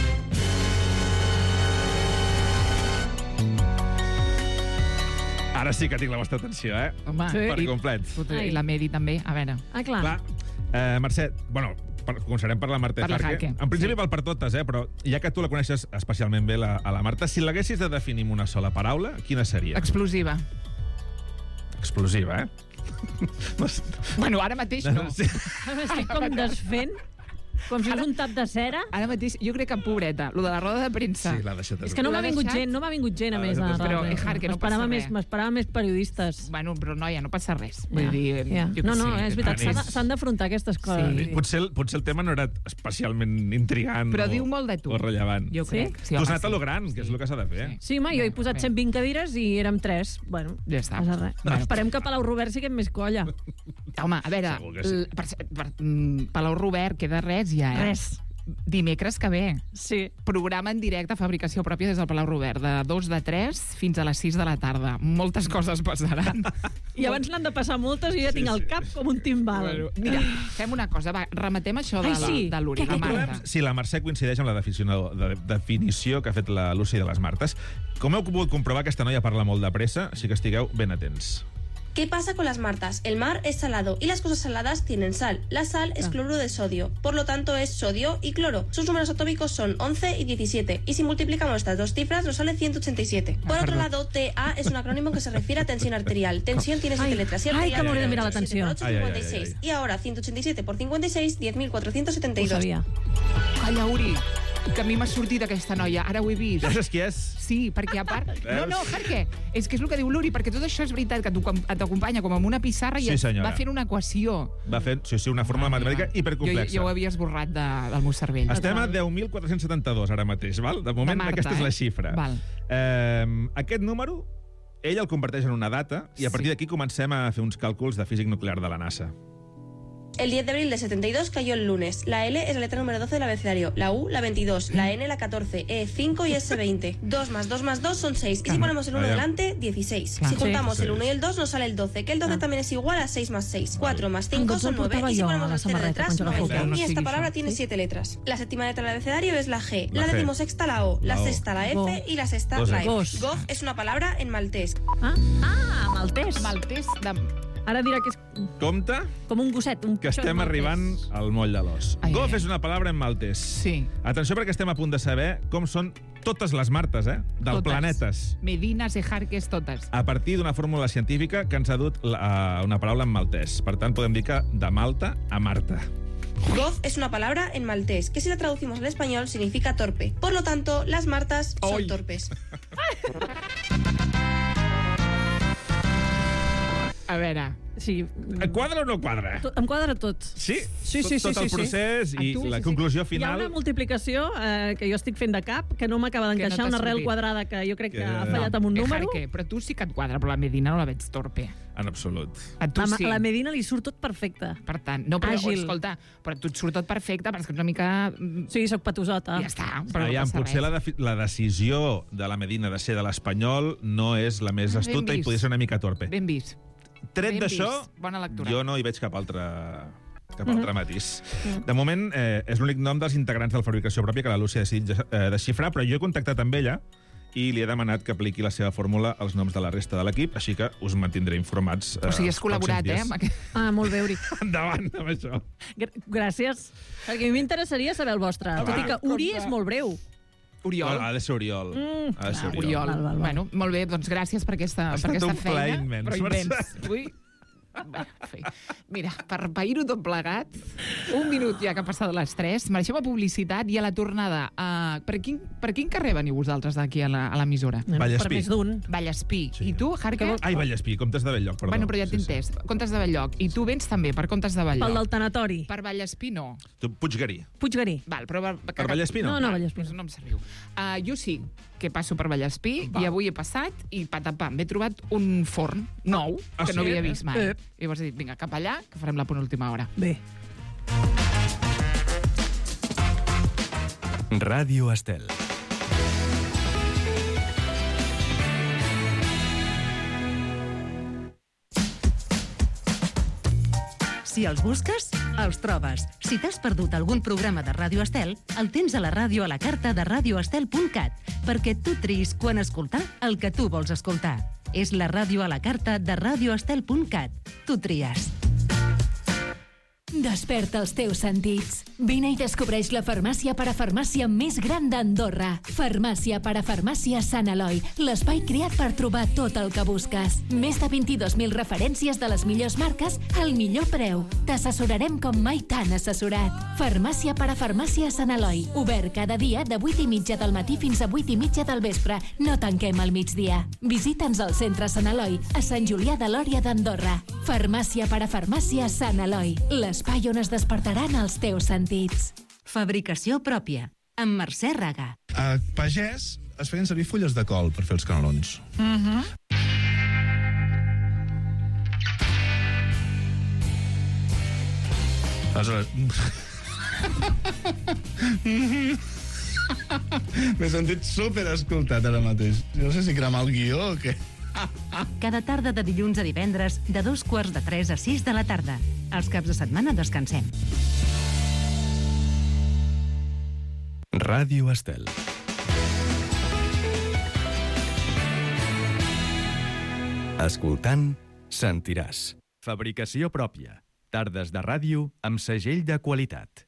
Ara sí que tinc la vostra atenció, eh? Home, sí. Per complet. I la Medi també, a veure. Ah, clar. clar. Eh, Mercè, bueno, per, començarem per la Marta per Jarque. En principi sí. val per totes, eh? Però ja que tu la coneixes especialment bé, la, a la Marta, si l'haguessis de definir amb una sola paraula, quina seria? Explosiva. Explosiva, eh? No, bueno, ara mateix no. Sí. Estic com desfent. Com si fos un tap de cera. Ara mateix, jo crec que pobreta, lo de la roda de premsa. Sí, l'ha deixat. És que no m'ha vingut deixat... gent, no m'ha vingut gent, a més, a la però, roda de premsa. Que no passa més, m'esperava més periodistes. Bueno, però noia, no passa res. Vull ja, dir, ja. jo No, no, sé, és veritat, s'han d'afrontar aquestes coses. Sí. Potser, potser el tema no era especialment intrigant però o, diu molt de tu. o rellevant. Jo crec. Sí? Tu has anat a lo gran, sí. que és el que s'ha de fer. Sí, sí home, jo he posat cent vint cadires i érem tres. Bueno, ja està. Bueno. Esperem que Palau Robert siguem més colla. Home, a veure, sí. per, per, per, Palau Robert queda res ja, eh? Res. Dimecres que ve. Sí. Programa en directe, fabricació pròpia des del Palau Robert, de dos de tres fins a les sis de la tarda. Moltes coses passaran. I abans n'han de passar moltes i ja sí, tinc el cap com un timbal. Bueno, mira, fem una cosa, va, rematem això de, Ai, sí. la, de l'Uri, la Marta. Si la Mercè coincideix amb la definició, de, definició que ha fet la Lucy de les Martes, com heu pogut comprovar, aquesta noia parla molt de pressa, així que estigueu ben atents. ¿Qué pasa con las Martas? El mar es salado y las cosas saladas tienen sal. La sal es cloruro de sodio, por lo tanto es sodio y cloro. Sus números atómicos son once y diecisiete, y si multiplicamos estas dos cifras nos sale ciento ochenta y siete. Por otro lado, T A es un acrónimo que se refiere a tensión arterial. Tensión tiene siete letras. Y ay, que m'hauré de mirar la tensió. ocho, cincuenta y seis. Y ahora ciento ochenta y siete por cincuenta y seis, diez mil cuatrocientos setenta y dos. Ho sabia. Calla, Uri, que a mi m'ha sortit aquesta noia, ara ho he vist. Ja saps qui és? Sí, perquè a part... No, no, perquè és que és el que diu l'Uri, perquè tot això és veritat, que t'acompanya com amb una pissarra i sí, va fent una equació. Va fent, sí, sí, una fórmula matemàtica hipercomplexa. Jo, jo ho havia esborrat de, del meu cervell. Estem a deu mil quatre-cents setanta-dos ara mateix, val? De moment, de Marta, aquesta és la xifra. Val. Eh, aquest número, ell el converteix en una data i a partir d'aquí comencem a fer uns càlculs de físic nuclear de la NASA. El diez de abril de setenta y dos cayó el lunes. La L es la letra número doce del abecedario, la U la veintidós, la N la catorce, E cinco y S veinte. dos más dos más dos son seis. Y si ponemos el uno delante, dieciséis. Si juntamos el uno y el dos nos sale el doce, que el doce también es igual a seis más seis. cuatro más cinco son nueve. Y si ponemos el cero detrás, nueve. Y esta palabra tiene siete letras. La séptima letra del abecedario es la G, la decimosexta la O, la sexta la F y la sexta la F. Goz es una palabra en maltés. Ah, ah maltés. Maltés de... Ara dirà que és Compte com un gosset, un que estem arribant al moll de l'os. Ai, Gof ai. és una paraula en maltès. Sí. Atenció perquè estem a punt de saber com són totes les Martes, eh? Del Totes. planetes. Medines i Jarques, totes. A partir d'una fórmula científica que ens ha dut la, una paraula en maltès. Per tant, podem dir que de Malta a Marta. Goz es una palabra en maltés, que si la traducimos al español significa torpe. Por lo tanto, las Martas son Oi. torpes. A veure... Sí. Quadra o no quadra? Tot, em quadra tot. Sí? Sí, sí, sí. Tot, tot el sí, procés sí. i Tu, la sí, conclusió sí. final... Hi ha una multiplicació eh, que jo estic fent de cap que no m'acaba d'encaixar, Que no t'ha una arrel sortit. quadrada que jo crec que, Que- ha fallat amb un Eh, número. Jarque, però tu sí que et quadra, però la Medina no la veig torpe. En absolut. A tu A sí. la Medina li surt tot perfecte. Per tant, no, però, Àgil. escolta, però a tu et surt tot perfecte, perquè és una mica... Sí, soc patusota. Ja està, però Aviam, no passa potser la, res. de, la decisió de la Medina de ser de l'Espanyol no és la més Ben astuta i vist. podria ser una mica torpe. Ben vist. Tret ben d'això, vist. Bona lectura. jo no hi veig cap altre, cap Mhm. altre matís. De moment, eh, és l'únic nom dels integrants de la fabricació pròpia que la Lúcia ha decidit eh, desxifrar, però jo he contactat amb ella i li he demanat que apliqui la seva fórmula als noms de la resta de l'equip, així que us mantindré informats. Eh, O sigui, has els col·laborat, pròxims eh? Amb dies. aquest... Ah, molt bé, Uri. Endavant amb això. Gr Gràcies. Perquè a mi m'interessaria saber el vostre. Ah, Tot i va. que Uri és molt breu. Oriol. No, ha de ser Oriol. Mm. Ha de ser Ah, Oriol. Oriol. Val, val, val. Bueno, molt bé, doncs gràcies per aquesta, Ha per estat aquesta un feina. plaer immens, Però Mercè. immens. Ui. Bé, en fi. Mira, per pair-ho tot plegat, un minut ja que ha passat les tres, mereixem la publicitat i a la tornada. Uh, per, quin, per quin carrer veniu vosaltres d'aquí a la- a l'emissora? Vallespí. Per més d'un. Vallespí. Sí. I tu, Jarque? Ai, Vallespí, Comtes de Belllloc, perdó. Bueno, però ja t'he entès. Comptes de Belllloc. I tu vens també per Comptes de Belllloc. Pel del tanatori. Per Vallespí no. Tu, Puiggarí. Puiggarí. Val, però... Per, Per Vallespí no? No, no, Vallespí. Doncs no em serviu. Uh, jo sí que passo per Vallespí Va. i avui he passat i patapam, m'he trobat un forn nou Ah, que sí? no havia vist mai. Eh. I llavors he dit, vinga, cap allà, que farem la penúltima hora. Bé. Ràdio Estel. Si els busques, els trobes. Si t'has perdut algun programa de Ràdio Estel, el tens a la ràdio a la carta de radioestel punt cat, perquè tu triïs quan escoltar el que tu vols escoltar. És la ràdio a la carta de radioestel punt cat. Tu tries. Desperta els teus sentits. Vine i descobreix la farmàcia parafarmàcia més gran d'Andorra. Farmàcia parafarmàcia Sant Eloi, l'espai creat per trobar tot el que busques. Més de vint-i-dos mil referències de les millors marques al millor preu. T'assessorarem com mai t'han assessorat. Farmàcia parafarmàcia Sant Eloi, obert cada dia de vuit i mitja del matí fins a vuit i mitja del vespre. No tanquem al migdia. Visita'ns al centre Sant Eloi, a Sant Julià de Lòria d'Andorra. Farmàcia parafarmàcia Sant Eloi, l'espai on es despertaran els teus sentits. Fabricació pròpia, amb Mercè Raga. A pagès es feien servir fulles de col per fer els canelons. Mhm. Aleshores... M'he sentit super escoltat ara mateix. No sé si cremar el guió o què. Cada tarda de dilluns a divendres, de dos quarts de tres a sis de la tarda. Els caps de setmana descansem. Ràdio Estel. Escoltant, sentiràs. Fabricació pròpia. Tardes de ràdio amb segell de qualitat.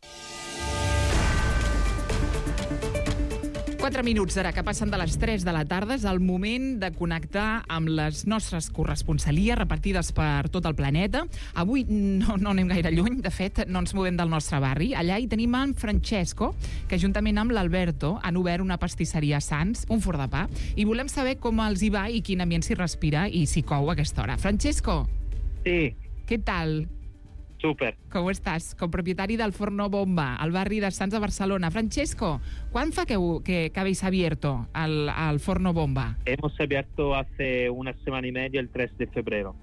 Quatre minuts ara que passen de les tres de la tarda és el moment de connectar amb les nostres corresponsalies repartides per tot el planeta. Avui no, no anem gaire lluny, de fet no ens movem del nostre barri. Allà hi tenim en Francesco, que juntament amb l'Alberto han obert una pastisseria a Sants, un forn de pa, i volem saber com els hi va i quin ambient s'hi respira i s'hi cou a aquesta hora. Francesco. Sí. Què tal? Súper. Com estàs? Com propietari del Forno Bomba, al barri de Sants de Barcelona. Francesco, ¿cuán fa que, que, que habéis abierto al, al Forno Bomba? Hemos abierto hace una semana y media, el tres de febrero.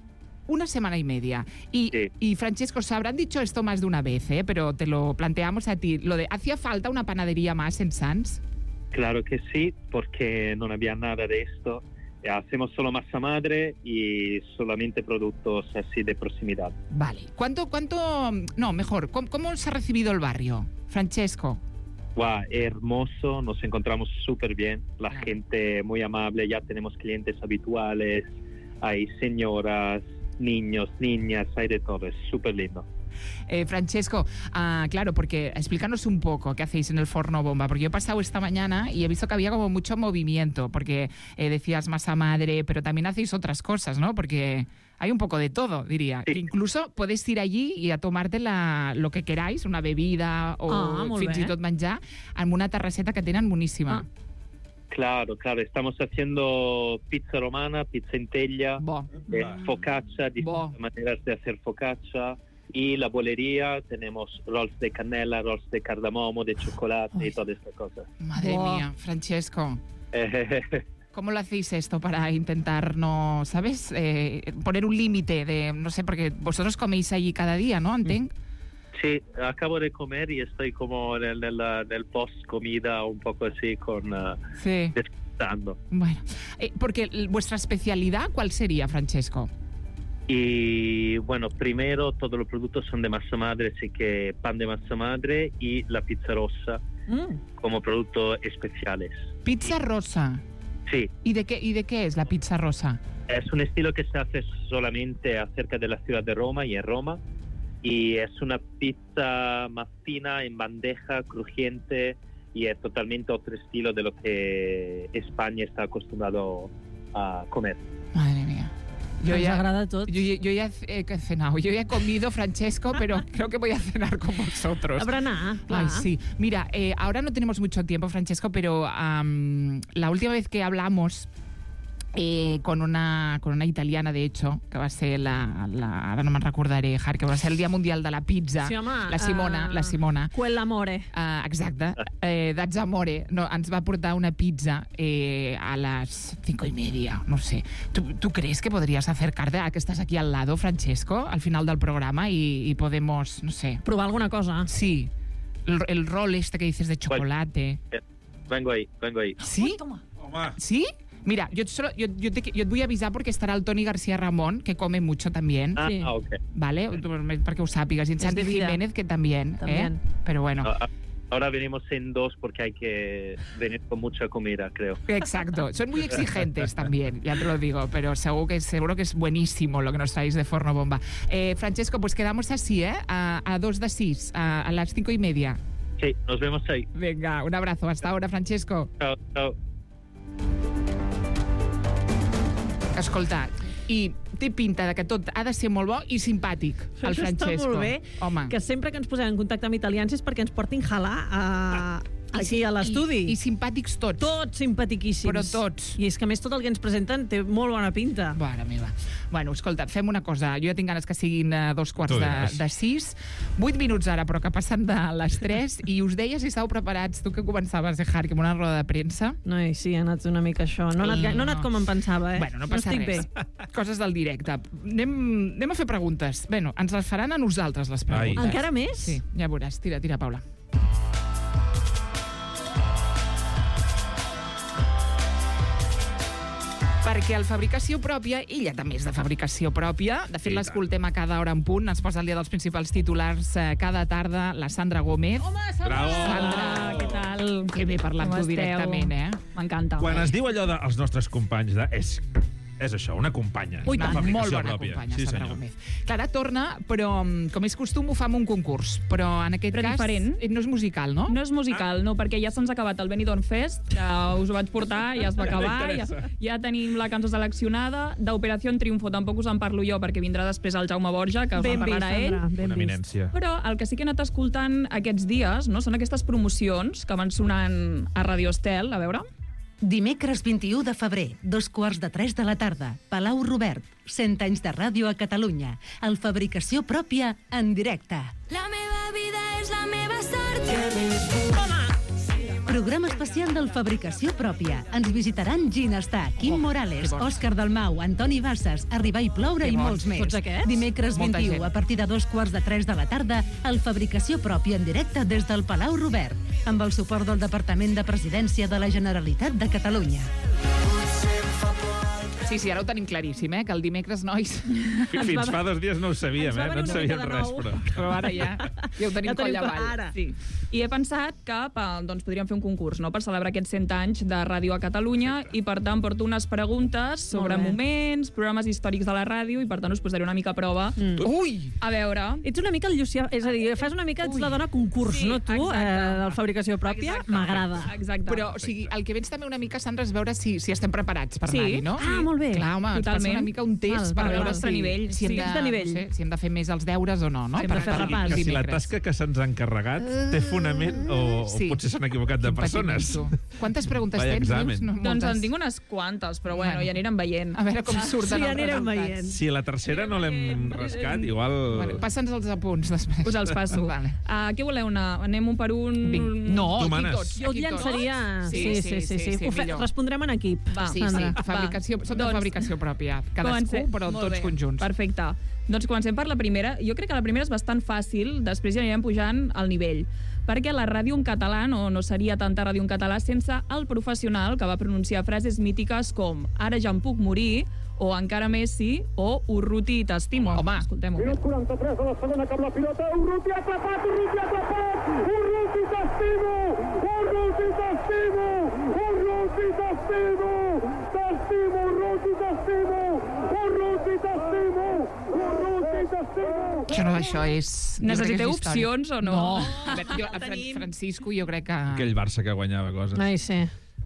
una semana y media. Y, Sí. y Francesco, se habrán dicho esto más de una vez, ¿eh? Pero te lo planteamos a ti. Lo de, ¿hacía falta una panadería más en Sants? Claro que sí, porque no había nada de esto. Eh, Hacemos solo masa madre y solamente productos así de proximidad. Vale. ¿Cuánto, cuánto, no, mejor, ¿cómo, cómo se ha recibido el barrio, Francesco? Guau, hermoso, nos encontramos súper bien, la gente muy amable, ya tenemos clientes habituales, hay señoras, niños, niñas, hay de todo, es súper lindo. Eh, Francesco, ah, claro, porque explícanos un poco qué hacéis en el Forno Bomba, porque yo he pasado esta mañana y he visto que había como mucho movimiento, porque eh, decías masa madre, pero también hacéis otras cosas, ¿no? Porque hay un poco de todo, diría. Que incluso podéis ir allí y a tomarte la, lo que queráis, una bebida o Ah, molt fins bé. i tot menjar, en una terrasseta que tenen boníssima. Claro, claro, estamos haciendo pizza romana, pizza en tella, eh, focaccia, distintas maneras de hacer focaccia. Y la bolería tenemos rolls de canela, rolls de cardamomo, de chocolate y todas estas cosas. Madre mía, Francesco. Eh, ¿Cómo lo hacéis esto para intentar no, ¿sabes? Eh, poner un límite de, no sé, porque vosotros coméis allí cada día, ¿no? Entenc? sí, acabo de comer y estoy como en el, en el- en el post comida un poco así con uh, Sí. descansando. Bueno, eh, porque l- vuestra especialidad, ¿cuál sería, Francesco? Y bueno, primero todos los productos son de masa madre, así que pan de masa madre y la pizza rosa como productos especiales. Pizza rosa. Sí, ¿Y de qué, y de qué es la pizza rosa? es un estilo que se hace solamente acerca de la ciudad de Roma y en Roma. Y es una pizza más fina, en bandeja, crujiente, y es totalmente otro estilo de lo que España está acostumbrado a comer. Madre mía. Ens agrada tot. Yo, yo- yo ya he he cenado, yo ya he comido, Francesco, pero creo que voy a cenar con vosotros. A berenar, clar. Ay, sí. Mira, eh, ahora no tenemos mucho tiempo, Francesco, pero am, la última vez que hablamos eh, con, una, con una italiana, de hecho, que va a ser la, la ara no me'n recordaré, Har, que va ser el Dia Mundial de la Pizza. Sí, home, la Simona, eh, la Simona. Quell'amore. Uh, exacte, eh, d'Atzamore no, ens va portar una pizza eh, a las cinco y media, no sé. ¿Tú, ¿Tú crees que podrías acercarte a que estás aquí al lado, Francesco, al final del programa y, y podemos, no sé... Probar alguna cosa? Sí, el, el rol este que dices de chocolate. Vengo ahí, vengo ahí. ¿Sí? ¿Sí? Mira, yo, solo, yo, yo, te, yo et vull avisar porque estarà el Toni García Ramón, que come mucho también. Ah, ah, ok. ¿Vale? Perquè ho sàpigues. I en Es Santi de vida. Jiménez, que también. También. ¿eh? Pero bueno. Ah, Ahora venimos en dos porque hay que venir con mucha comida, creo. Exacto, son muy exigentes también, ya te lo digo, pero seguro que, seguro que es buenísimo lo que nos traéis de Forno Bomba. Eh, Francesco, pues quedamos así, ¿eh? A, a dos de sis, a, a las cinco y media. Sí, nos vemos ahí. Venga, un abrazo, hasta ahora, Francesco. Chao, chao. Escolta, i té pinta de que tot ha de ser molt bo i simpàtic, el Això Francesco. està molt bé, Home. que sempre que ens posem en contacte amb italians és perquè ens portin halà a, aquí a l'estudi. I, I simpàtics tots. Tots simpatiquíssims. Però tots. I és que a més tot el que ens presenten té molt bona pinta. Mare meva. Bueno, escolta, fem una cosa. Jo ja tinc ganes que siguin uh, dos quarts Tu de, diràs. de sis. Vuit minuts ara, però que passen de les tres. I us deia si estàu preparats, tu que començaves, eh, Hark, amb una roda de premsa. No, i sí, ha anat una mica això. No ha anat, I ga- no ha anat no. com em pensava, eh? Bueno, no passa estic res. bé. Coses del directe. Anem, anem a fer preguntes. Bueno, ens les faran a nosaltres, les preguntes. Ai. Encara més? Sí, ja veuràs. Tira, tira, Paula. Perquè el Fabricació Pròpia, ella també és de fabricació pròpia. De fet, I l'escoltem a cada hora en punt. Ens posa al dia dels principals titulars eh, cada tarda la Sandra Gómez. Home, Bravo! Sandra, Què tal? que bé parlant Com tu esteu? directament, eh? M'encanta. Quan es diu allò dels nostres companys de... És, és això, una companya. Ui, una tant, fabricació molt bona pròpia. companya, sí, Sandra senyor. Gómez. Clara torna, però mm, com és costum ho fa amb un concurs. Però en aquest Però cas diferent. eh, no és musical, no? No és musical, no, perquè ja se'ns ha acabat el Benidorm Fest, que us ho vaig portar, ja es va acabar, ja, M'interessa. ja tenim la cançó seleccionada. D'Operació Triunfo tampoc us en parlo jo, perquè vindrà després el Jaume Borja, que us Ben en vist, parlarà ell. Sandra, ben Una vist. eminència. Però el que sí que he anat escoltant aquests dies, no, són aquestes promocions que van sonant a Radio Estel, a veure... Dimecres vint-i-u de febrer, dos quarts de tres de la tarda, Palau Robert, cent anys de ràdio a Catalunya. El Fabricació Pròpia en directe. La meva vida és la meva sort. Home! Programa especial del Fabricació Pròpia. Ens visitaran Ginestar, Quim Morales, Òscar Dalmau, Antoni Bassas, Arribar i ploure i molts més. Tots aquests? Dimecres Molta vint-i-u, gent. a partir de dos quarts de tres de la tarda, el Fabricació Pròpia en directe des del Palau Robert, amb el suport del Departament de Presidència de la Generalitat de Catalunya. Sí, sí, ara ho tenim claríssim, eh? Que el dimecres, nois... Fins fa dos dies no ho sabíem, Ens va eh? No venir en una sabíem mica de res, nou. però... Però ara ja, ja ho tenim Ja coll tenim avall. ara. Sí. I he pensat que pa, doncs, podríem fer un concurs, no?, per celebrar aquests cent anys de ràdio a Catalunya, i per tant porto unes preguntes sobre Molt bé. moments, programes històrics de la ràdio, i per tant us posaré una mica a prova. Mm. Ui! A veure... Ets una mica el Llucià, és a dir, fas una mica, ets la dona concurs, Sí, no, tu, exacte. eh, del Fabricació Pròpia? Exacte. M'agrada. Exacte. Però, o sigui, el que vens també una mica, Sandra, és veure si, si estem preparats per Sí. anar-hi, no? Ah, molt bé. Clar, home, ens passa Totalment. una mica un test Val, per val, veure val. si, Nostre nivell. si, hem Sí. de, Test de nivell. no sé, si hem de fer més els deures o no, no? Si hem de fer Per- repàs. Que si la dimecres. tasca que se'ns ha encarregat té fonament o, Sí. o potser s'han equivocat de Quin persones. patiment, tu. Quantes preguntes Vaya tens, examen. dius? No, Doncs moltes. en tinc unes quantes, però bueno, Bueno. ja anirem veient. A veure com surten Sí, els anirem resultats. veient. Si la tercera no l'hem rascat, igual... Bueno, passa'ns els apunts després. Us els passo. Vale. Uh, què voleu anar? Anem un per un... Vinga. No, Tu aquí manes. tots. Jo et aquí tots. llançaria... Sí, sí, sí, sí, Ho fe- millor. Respondrem en equip. Va. Sí, Sandra. sí, fabricació, són de Doncs- fabricació pròpia. Cadascú, Comencem. però Molt tots bé. conjunts. Perfecte. Doncs comencem per la primera. Jo crec que la primera és bastant fàcil, després ja anirem pujant al nivell. Perquè la ràdio en català no, no seria tanta ràdio en català sense el professional que va pronunciar frases mítiques com "ara ja em puc morir", o "encara més sí", o "Urruti t'estimo". Home. Escoltem-ho. Minut quaranta-tres de la segona, cap la pilota, Urruti atrapat, Urruti atrapat, Urruti t'estimo, Urruti t'estimo, Urruti t'estimo, t'estimo, Urruti t'estimo, Urruti t'estimo, Urruti t'estimo. Això no, això és... jo Necessiteu crec que és història. opcions o no? No. A veure, jo, a Fran Francisco jo crec que... Aquell Barça que guanyava coses. Ai, sí.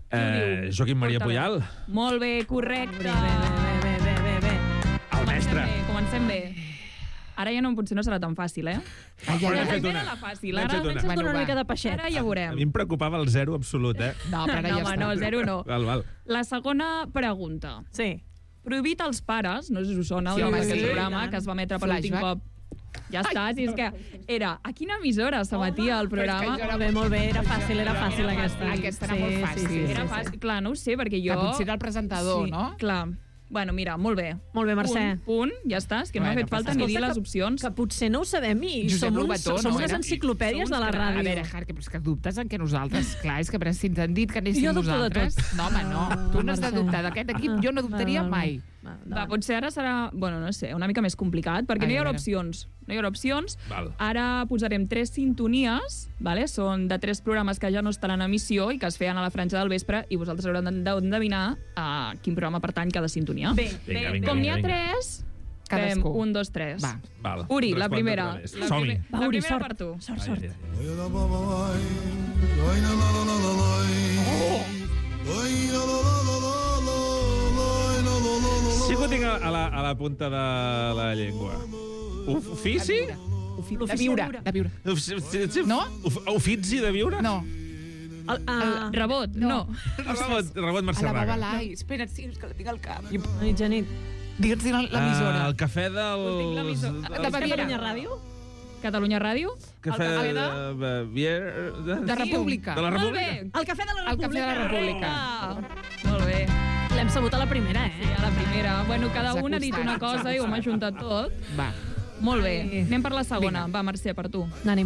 Eh, Joaquim Maria Porta-la. Puyal, Molt bé, correcte. Bé, bé, bé, bé, bé, bé. el mestre. Comencem bé, comencem bé. Ara ja no, potser no serà tan fàcil, eh? Ai, ja, Però n'hem ja. fet Era una. la fàcil. N'hem Ara fet una. Comences Bueno, con una va. mica de peixet. Ara ja A veurem. mi em preocupava el zero absolut, eh? No, però ara no, ja home, està. no, zero no. Val, val. La segona pregunta. Sí. Prohibit als pares, no sé si us sona Sí, el home, aquest sí. programa que es va emetre per l'últim Flashback. cop. Ja està, si és que era... A quina emissora s'emetia el programa? però és que jo Molt bé, molt bé, era fàcil, era fàcil aquesta. Aquesta era molt fàcil. Era fàcil. Clar, no ho sé, perquè jo... Que potser era el presentador, sí, no? Clar. Bueno, mira, molt bé. Molt bé, Mercè. Punt, punt, ja està. És que no Bueno, m'ha fet falta passa- ni dir Escolta, les opcions. Que potser no ho sabem i Josep som, uns, Lobató, som no unes era? enciclopèdies de la A ràdio. veure, Jarque, però és que dubtes en què nosaltres... Clar, és que però si ens han dit que anéssim Jo dubto de nosaltres... tot. No, home, no. Tu no has de Mercè. dubtar d'aquest equip. Jo no dubtaria Val, val, mai. val. Va, potser ara serà, bueno, no sé, una mica més complicat, perquè Ai, no hi a haurà veure. opcions. No hi haurà opcions. Val. Ara posarem tres sintonies, vale? Són de tres programes que ja no estan en emissió i que es feien a la franja del vespre, i vosaltres haureu d'endevinar a quin programa pertany cada sintonia. Bé, Vinga, bé, vinga, Com n'hi ha vinga. tres, fem Cadascú. un, dos, tres. Va. Val. Uri, la Respon primera. otra vez. La, Som-hi. primer, la Va, Uri, primera sort. per tu. Sort, Ai, sort. ai, ai. Sí que ho tinc a a la, a la punta de la llengua. Uf- Ofici? Ofi- De viure, de viure. Uf- No? Uf- Ofici de viure? No. El, uh, Rebot, no. Rebot, rebot A la Mercerraga. Babalai. Espera't, sí, és que la tinc al cap. Ai, Genit. Digue'ns l'emissora. Ah, el cafè del... Tinc l'emissora. De Baviera. Catalunya Ràdio? Catalunya Ràdio? Cafè El de... cafè de... Bier... De... De República. De la Molt República? bé. El cafè de la El República. cafè de la República. Ah, molt bé. L'hem sabut a la primera, Sí, eh? a la primera. Bueno, cada S'ha un ha dit costat, una cosa s'ha i ho hem costat. ajuntat tot. Va. Molt bé. Anem per la segona. Vinga. Va, Mercè, per tu. Ànims.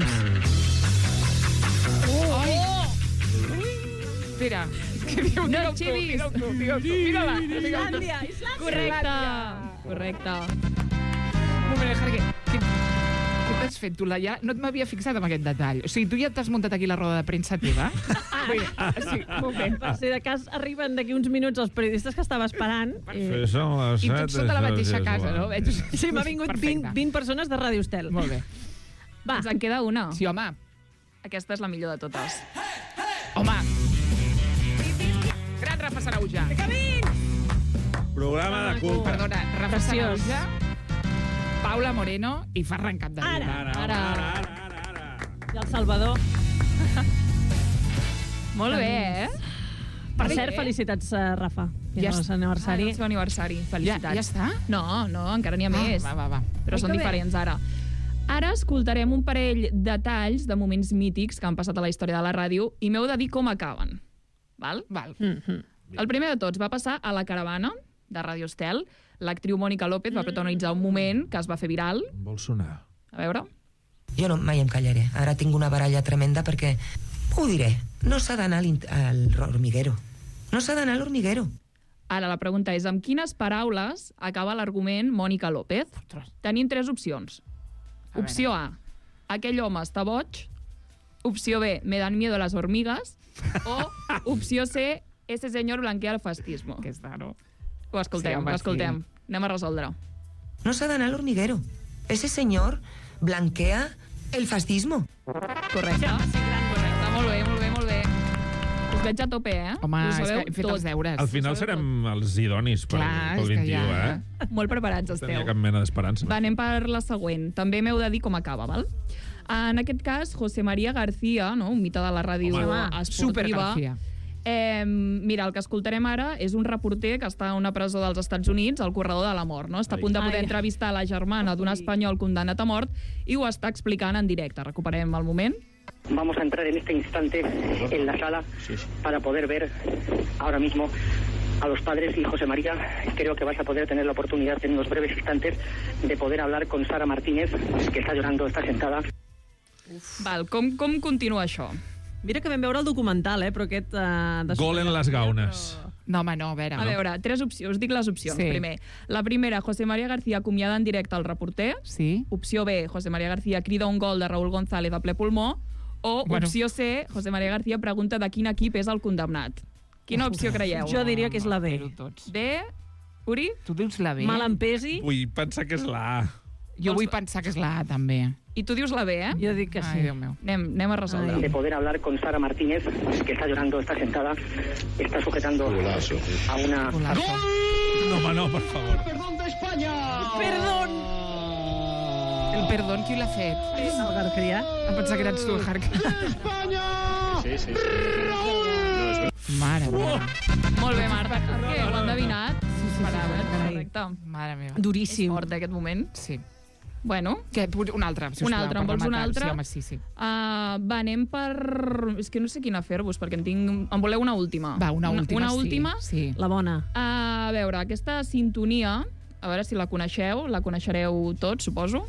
Espera. Què diu? No, Digue-ho tu, Xivis. digue-ho tu, digue-ho tu. Digue-la, digue-ho tu. Islàndia, Islàndia. Correcte. Correcte. Un moment, Jarque. Què, què t'has fet, tu? La, ja, no m'havia fixat en aquest detall. O sigui, tu ja t'has muntat aquí la roda de premsa teva? Vull dir, ah, sí, un moment. Per si de cas arriben d'aquí uns minuts els periodistes que estava esperant. I, Sí, són les I set, tots sota la això mateixa és casa, igual. no? Veig... sí, m'ha vingut vint, Perfecte. vint persones de Ràdio Estel. Molt bé. Va, Ens en queda una. Sí, home. Aquesta és la millor de totes. Home. Gran Rafa Sarauja. Programa de culte. Perdona, Rafa Preciós. Sarauja, Paula Moreno i Ferran Capdevila. Ara, Ara, Ara. ara, ara, ara. i el Salvador. Molt bé, eh? Per Bé. cert, felicitats, uh, Rafa. Ja Ja és està. el seu Ah, aniversari. el seu aniversari. Ja, Felicitats. ja està? No, no, encara n'hi ha més. Ah, va, va, va. Però Ai, són que bé. diferents ara. Ara escoltarem un parell de talls de moments mítics que han passat a la història de la ràdio i m'heu de dir com acaben. Val? Val. Mm-hmm. El primer de tots va passar a La Caravana, de Radio Estel. L'actriu Mònica López va protagonitzar un moment que es va fer viral. Vol sonar. A veure... Jo no, mai em callaré. Ara tinc una baralla tremenda perquè... Ho diré, no s'ha d'anar al hormiguero. No s'ha d'anar a l'hormiguero. Ara la pregunta és, amb quines paraules acaba l'argument Mònica López? Tenim tres opcions. A Opció A, aquell home està boig. Opció B, me dan miedo las hormigas. O opció C, ese señor blanquea el fascismo. Que està, no? Ho escoltem, Sí, ho escoltem. sí. Anem a resoldre. No s'ha d'anar al hormiguero. Ese señor blanquea el fascismo. Correcte. Correcte, molt bé, molt bé, molt bé. Us veig a tope, eh? Home, Ho és sabeu que hem fet tot. els deures. Al final serem els idonis per, Clar, pel és que vint-i-u, ja- eh? Molt preparats No tenia esteu. cap mena d'esperança. Va, anem per la següent. També m'heu de dir com acaba, val? En aquest cas, José María García, no? Un mite de la ràdio Home, esportiva. super García. Eh, mira, el que escoltarem ara és un reporter que està a una presó dels Estats Units, al corredor de la mort. No? Està a punt de poder Ai. entrevistar la germana d'un espanyol condemnat a mort i ho està explicant en directe. Recuperem el moment. Vamos a entrar en este instante en la sala para poder ver ahora mismo a los padres y José María. Creo que vais a poder tener la oportunidad en unos breves instantes de poder hablar con Sara Martínez, que está llorando, está sentada. Val, com, com continua això? Mira que vam veure el documental, eh, però aquest... Uh, de Gol en les gaunes. No, home, no, a veure. A veure, tres opcions. Us dic les opcions, Sí. primer. La primera, José María García acomiada en directe al reporter. Sí. Opció B, José María García crida un gol de Raúl González a ple pulmó. O Bueno. opció C, José María García pregunta de quin equip és el condemnat. Quina opció creieu? Jo diria que és la B. D, Uri? Tu dius la B? Mal em pesi. Vull pensar que és la A. Jo vull pensar que és la A, també. I tu dius la B, eh? Jo dic que sí. Ai, Déu meu. Anem, anem a resoldre. De poder hablar con Sara Martínez, que está llorando, está sentada, está sujetando a una... No, home, no, per favor. ¡Perdón de España! Perdón! El perdón, qui l'ha fet? El García. Em pensava que eres tu, Harca. ¡España! Sí, sí. Mare meva. Molt bé, Marta. Què? Ho han endevinat? Sí, sí, correcte. Mare meva. Duríssim. És fort, aquest moment. Sí. Bueno. Què? Un altre, sisplau. Un altre, en per vols un rematar. altre? Sí, home, sí, sí. Uh, va, anem per... És que no sé quina fer-vos, perquè en tinc... En voleu una última? Va, una última, Una sí, última? sí. La bona. A veure, aquesta sintonia, a veure si la coneixeu, la coneixereu tots, suposo.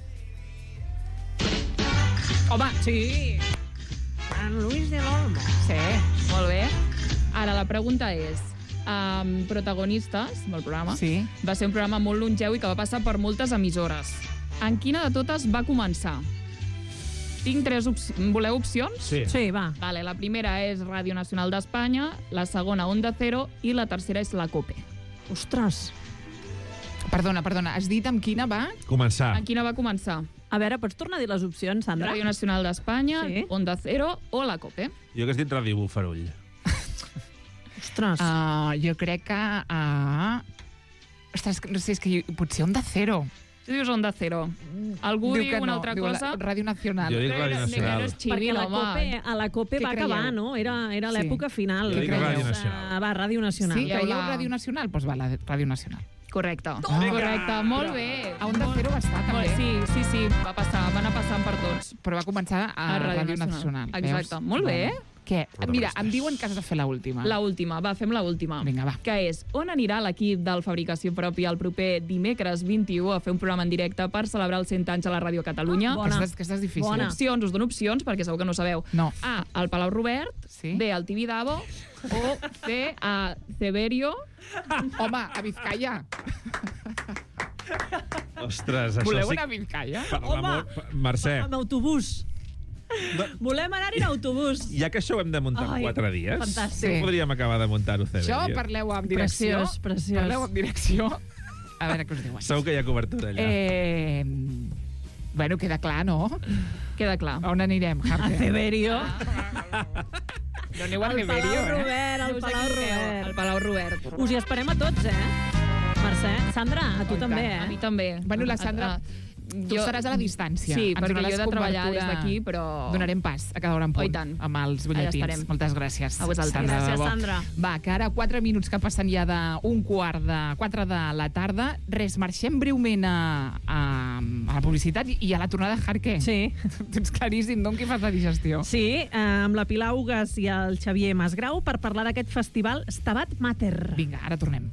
Home, sí. San Luis de l'Olmo. Sí, molt bé. Ara, la pregunta és... Um, protagonistes del programa. Sí. Va ser un programa molt longeu i que va passar per moltes emissores. En quina de totes va començar? Tinc tres opcions. Voleu opcions? Sí. Sí, va. Vale, la primera és Ràdio Nacional d'Espanya, la segona Onda Cero i la tercera és la COPE. Ostres. Perdona, perdona. Has dit amb quina va? Començar. En quina va començar? A veure, pots tornar a dir les opcions, Sandra? Ràdio Nacional d'Espanya, Sí. Onda Cero o la COPE. Jo que has dit Ràdio Bufarull. Ostres. Uh, jo crec que... Uh... Ostres, no sé, és que jo- potser Onda Cero. Tu dius Onda Cero. Algú diu, que una no, altra diu cosa? La, Ràdio Nacional. Jo dic Que Ràdio eres- que Nacional. eres Perquè xivil, la home. COPE, a la COPE Què va creieu? acabar, no? Era, era Sí. l'època final. Jo dic creieu? Ràdio Nacional. Uh, va, Ràdio Nacional. Sí, Hi ha creieu la- Ràdio Nacional? Doncs va, la de Ràdio Nacional. Correcte. Ah. Correcte, molt bé. A Onda Cero va estar, també. Molt- Sí, sí, sí, va passar, va anar passant per tots. Però va començar a, A Ràdio Ràdio Nacional. Nacional. Exacte, veus? molt bé. Què? Però Mira, res em més. diuen que has de fer la última. La última, va, fem la última. Vinga, va. Que és, on anirà l'equip del Fabricació Pròpia el proper dimecres vint-i-u a fer un programa en directe per celebrar els cent anys a la Ràdio Catalunya? Bona. Aquesta, és- aquesta és difícil. Bona. Opcions, us dono opcions perquè segur que no sabeu. No. A, al Palau Robert, Sí. B, al Tibidabo, o C, a Severio. Home, a Vizcaya. Ostres, això Voleu sí... anar a Vizcaya? Per l'amor... Mercè, Amb autobús. Volem anar-hi en autobús. ja que això ho hem de muntar en Ai, quatre dies, fantàstic. sí. podríem acabar de muntar-ho, Celia. Això parleu amb direcció. Preciós, preciós. Parleu amb direcció. A veure què us diuen. Segur que hi ha cobertura allà. Eh, bueno, queda clar, no? Queda clar. A on anirem, A Harper? Severio. No aneu a Al Severio, Palau eh? Robert, al No us Palau equivoqueu, Robert. al Palau Robert. Us hi esperem a tots, eh? Mercè. Sandra, a tu Oh, i també, tant. A mi eh? també. Bueno, la Sandra- Ah, Tu estaràs a la distància. Sí, Ens perquè donaràs jo he de treballar cobertura. des d'aquí, però... Donarem pas a cada hora en punt. Oh, i tant. Amb els Allà butlletins. estarem. Moltes gràcies. A vosaltres. Sandra, de Gràcies, debò. Sandra. Va, que ara quatre minuts que passen ja d'un quart de quatre de la tarda. Res, marxem breument a, a, a la publicitat i a la tornada de Jarque. Sí. Tens claríssim d'on qui fas la digestió. Sí, eh, amb la Pilar Ugas i el Xavier Masgrau per parlar d'aquest festival Stabat Mater. Vinga, ara tornem.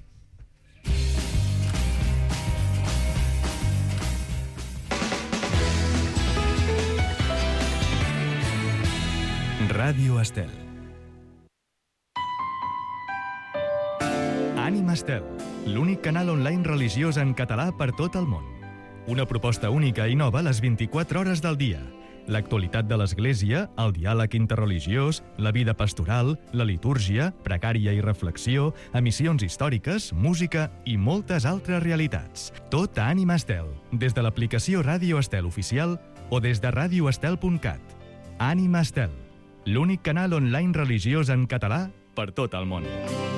Ràdio Estel. Ànima Estel, l'únic canal online religiós en català per tot el món. Una proposta única i nova a les vint-i-quatre hores del dia. L'actualitat de l'Església, el diàleg interreligiós, la vida pastoral, la litúrgia, precària i reflexió, emissions històriques, música i moltes altres realitats. Tot a Ànima Estel, des de l'aplicació Ràdio Estel oficial o des de ràdio estel punt cat. Ànima Estel, l'únic canal online religiós en català per tot el món.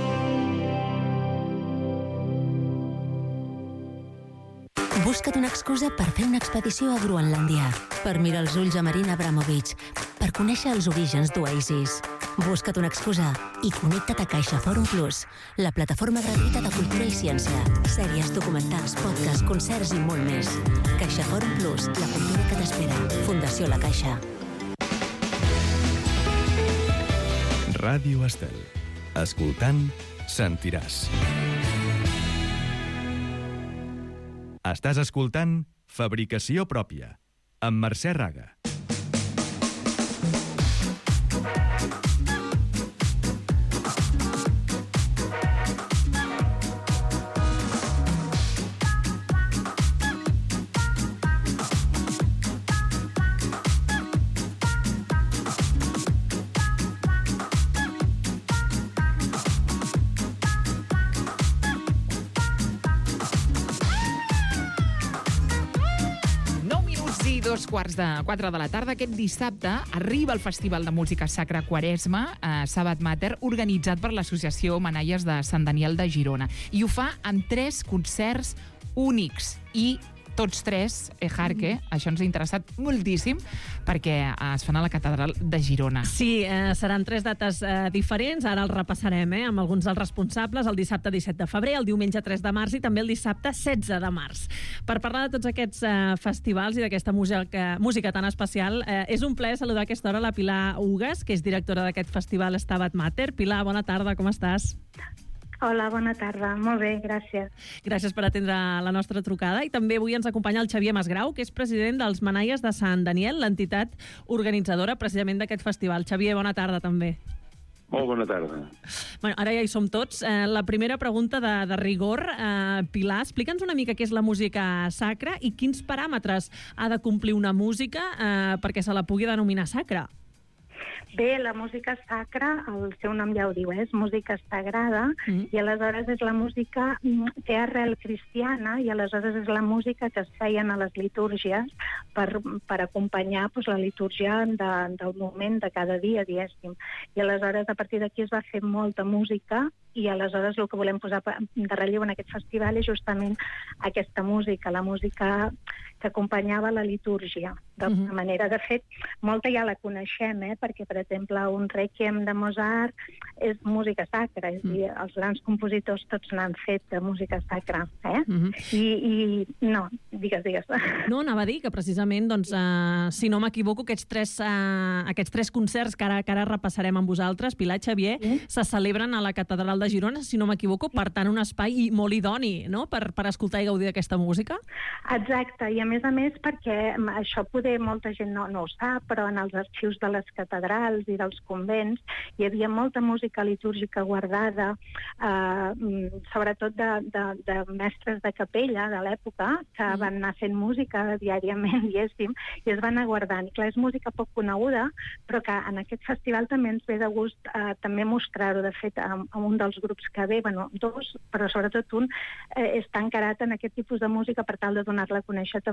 Busca't una excusa per fer una expedició a Groenlàndia, per mirar els ulls a Marina Abramovic, per conèixer els orígens d'Oasis. Busca't una excusa i connecta't a Caixa Fòrum Plus, la plataforma gratuïta de cultura i ciència, sèries, documentals, podcasts, concerts i molt més. Caixa Fòrum Plus, la cultura que t'espera. Fundació La Caixa. Ràdio Estel. Escoltant, sentiràs. Estàs escoltant Fabricació Pròpia, amb Mercè Raga. Dos quarts de quatre de la tarda. Aquest dissabte arriba el Festival de Música Sacra Quaresma, eh, Stabat Mater, organitzat per l'Associació Manaies de Sant Daniel de Girona. I ho fa amb tres concerts únics i tots tres, eh, Jarque, això ens ha interessat moltíssim perquè eh, es fan a la Catedral de Girona. Sí, eh, seran tres dates eh, diferents, ara els repassarem eh, amb alguns dels responsables, el dissabte disset de febrer, el diumenge tres de març i també el dissabte setze de març. Per parlar de tots aquests eh, festivals i d'aquesta música, música tan especial, eh, és un plaer saludar a aquesta hora la Pilar Ugas, que és directora d'aquest festival Stabat Mater. Pilar, bona tarda, com estàs? Hola, bona tarda. Molt bé, gràcies. Gràcies per atendre la nostra trucada. I també avui ens acompanya el Xavier Masgrau, que és president dels Manaies de Sant Daniel, l'entitat organitzadora precisament d'aquest festival. Xavier, bona tarda també. Molt bona tarda. Bueno, ara ja hi som tots. Eh, la primera pregunta de, de rigor. Eh, Pilar, explica'ns una mica què és la música sacra i quins paràmetres ha de complir una música eh, perquè se la pugui denominar sacra. Bé, la música sacra, el seu nom ja ho diu, és música sagrada, mm. i aleshores és la música, té arrel cristiana, i aleshores és la música que es feien a les litúrgies per, per acompanyar pues, la litúrgia de, del moment de cada dia, diguéssim. I aleshores, a partir d'aquí es va fer molta música, i aleshores el que volem posar de relleu en aquest festival és justament aquesta música, la música que acompanyava la litúrgia. D'alguna mm-hmm. manera, de fet, molta ja la coneixem, eh? Perquè, per exemple, un Requiem de Mozart és música sacra, és a dir, els grans compositors tots n'han fet de música sacra. Eh? Mm-hmm. I, I, no, digues, digues. No, anava a dir que precisament, doncs, uh, si no m'equivoco, aquests tres, uh, aquests tres concerts que ara, que ara repassarem amb vosaltres, Pilar, Xavier, mm. se celebren a la Catedral de Girona, si no m'equivoco, per tant, un espai molt idoni, no?, per, per escoltar i gaudir d'aquesta música. Exacte, i a més a més perquè això poder molta gent no, no ho sap, però en els arxius de les catedrals i dels convents hi havia molta música litúrgica guardada, eh, sobretot de, de, de mestres de capella de l'època que mm. van anar fent música diàriament, diguéssim, i es van anar guardant. I clar, és música poc coneguda, però que en aquest festival també ens ve de gust eh, també mostrar-ho. De fet, amb, amb un dels grups que ve, bueno, dos, però sobretot un, eh, està encarat en aquest tipus de música per tal de donar-la a conèixer també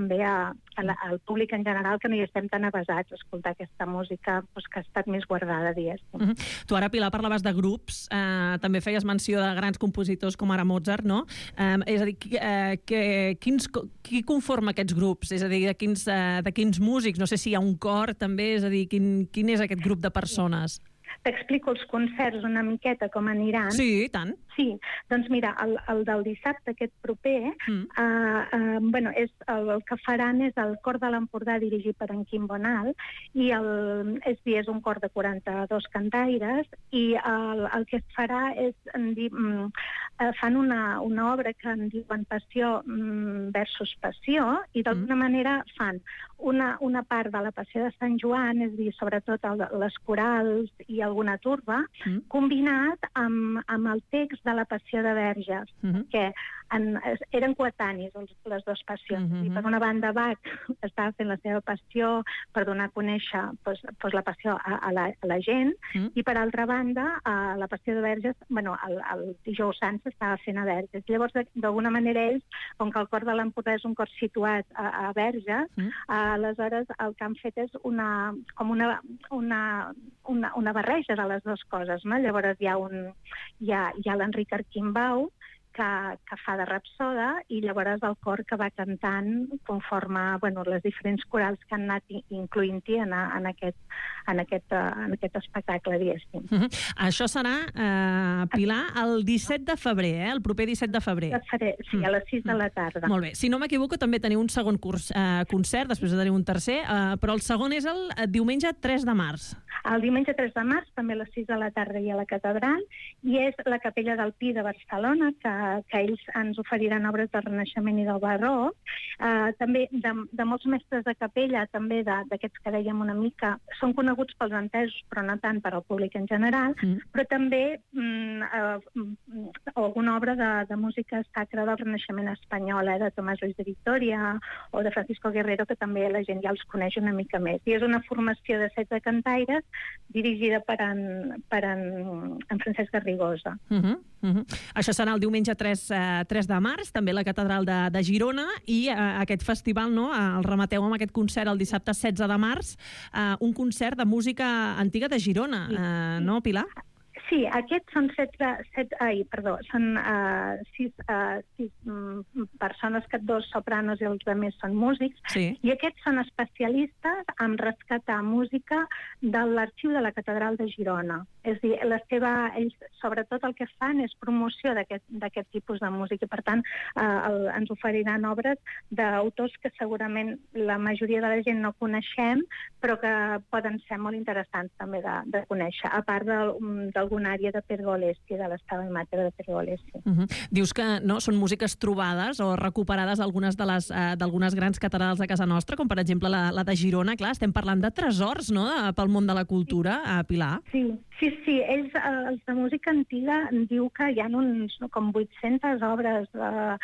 també a, a la, al públic en general, que no hi estem tan avasats a escoltar aquesta música doncs, que ha estat més guardada, diguéssim. Uh -huh. Tu ara, Pilar, parlaves de grups, eh, també feies menció de grans compositors com ara Mozart, no? Eh, és a dir, qui, eh, que, quins, qui conforma aquests grups? És a dir, de quins, eh, de quins músics? No sé si hi ha un cor, també, és a dir, quin, quin és aquest grup de persones? T'explico els concerts una miqueta, com aniran. Sí, i tant. Sí, doncs mira, el, el del dissabte aquest proper, mm. uh, uh, bueno, és, el, el que faran és el Cor de l'Empordà dirigit per en Quim Bonal, i el, és, és un cor de quaranta-dos cantaires, i el, el que es farà és, en di, um, uh, fan una, una obra que en diuen Passió um, versus Passió, i d'alguna mm. manera fan una, una part de la Passió de Sant Joan, és a dir, sobretot el, les corals i alguna turba, mm. combinat amb, amb el text de la Passió de Verges, mm-hmm. que en, eren coetanis les dues passions. Mm-hmm. I per una banda Bach estava fent la seva passió per donar a conèixer pues, pues la passió a, a, la, a la gent, mm. i per altra banda a la Passió de Verges, bueno, el, el dijous sant s'estava fent a Verges. Llavors, d'alguna manera ells, com que el cor de l'Empordà és un cor situat a, a Verges, mm. aleshores el que han fet és una, com una, una, una, una barreja de les dues coses, no? Llavors hi ha, un, hi ha, hi ha l'Enric Arquimbau, que, que fa de rapsoda, i llavors el cor que va cantant conforme bueno, les diferents corals que han anat incloent-hi en, en, aquest, en, aquest, en aquest espectacle, diguéssim. Uh-huh. Això serà, eh, Pilar, el disset de febrer, eh? El proper disset de febrer. De febrer, sí, mm. a les sis de la tarda. Molt bé. Si no m'equivoco, també teniu un segon curs, eh, concert, després de tenir un tercer, eh, però el segon és el diumenge tres de març. El diumenge tres de març, també a les sis de la tarda i a la catedral, i és la Capella del Pi de Barcelona, que que ells ens oferiran obres del Renaixement i del Barroc. Uh, també de, de molts mestres de capella, també d'aquests que dèiem una mica, són coneguts pels entesos, però no tant per al públic en general, mm. però també mm, uh, alguna obra de, de música sacra del Renaixement espanyol, eh, de Tomàs Lluís de Victòria o de Francisco Guerrero, que també la gent ja els coneix una mica més. I és una formació de setze cantaires dirigida per en, per en, en Francesc Garrigosa. Mm-hmm. Uh-huh. Això serà el diumenge tres de març, també a la Catedral de, de Girona, i uh, aquest festival, no, uh, el remateu amb aquest concert el dissabte setze de març, uh, un concert de música antiga de Girona, uh, no, Pilar? Sí, aquests són setze, set, ai, perdó, són uh, sis, uh, sis um, persones, que dos sopranos i els altres són músics, sí. I aquests són especialistes en rescatar música de l'arxiu de la Catedral de Girona. És a dir, la seva, ells sobretot el que fan és promoció d'aquest tipus de música, i per tant uh, el, ens oferiran obres d'autors que segurament la majoria de la gent no coneixem, però que poden ser molt interessants també de, de conèixer, a part d'algun àrea de Pergolesi, de l'Estava Mater de Pergolesi. Uh-huh. Dius que no, són músiques trobades o recuperades algunes de les, eh, d'algunes grans catedrals de casa nostra, com per exemple la, la de Girona. Clar, estem parlant de tresors, no?, de, pel món de la cultura, a Pilar. Sí, sí, sí. Ells, els de música antiga, diu que hi ha uns com vuit-centes obres eh,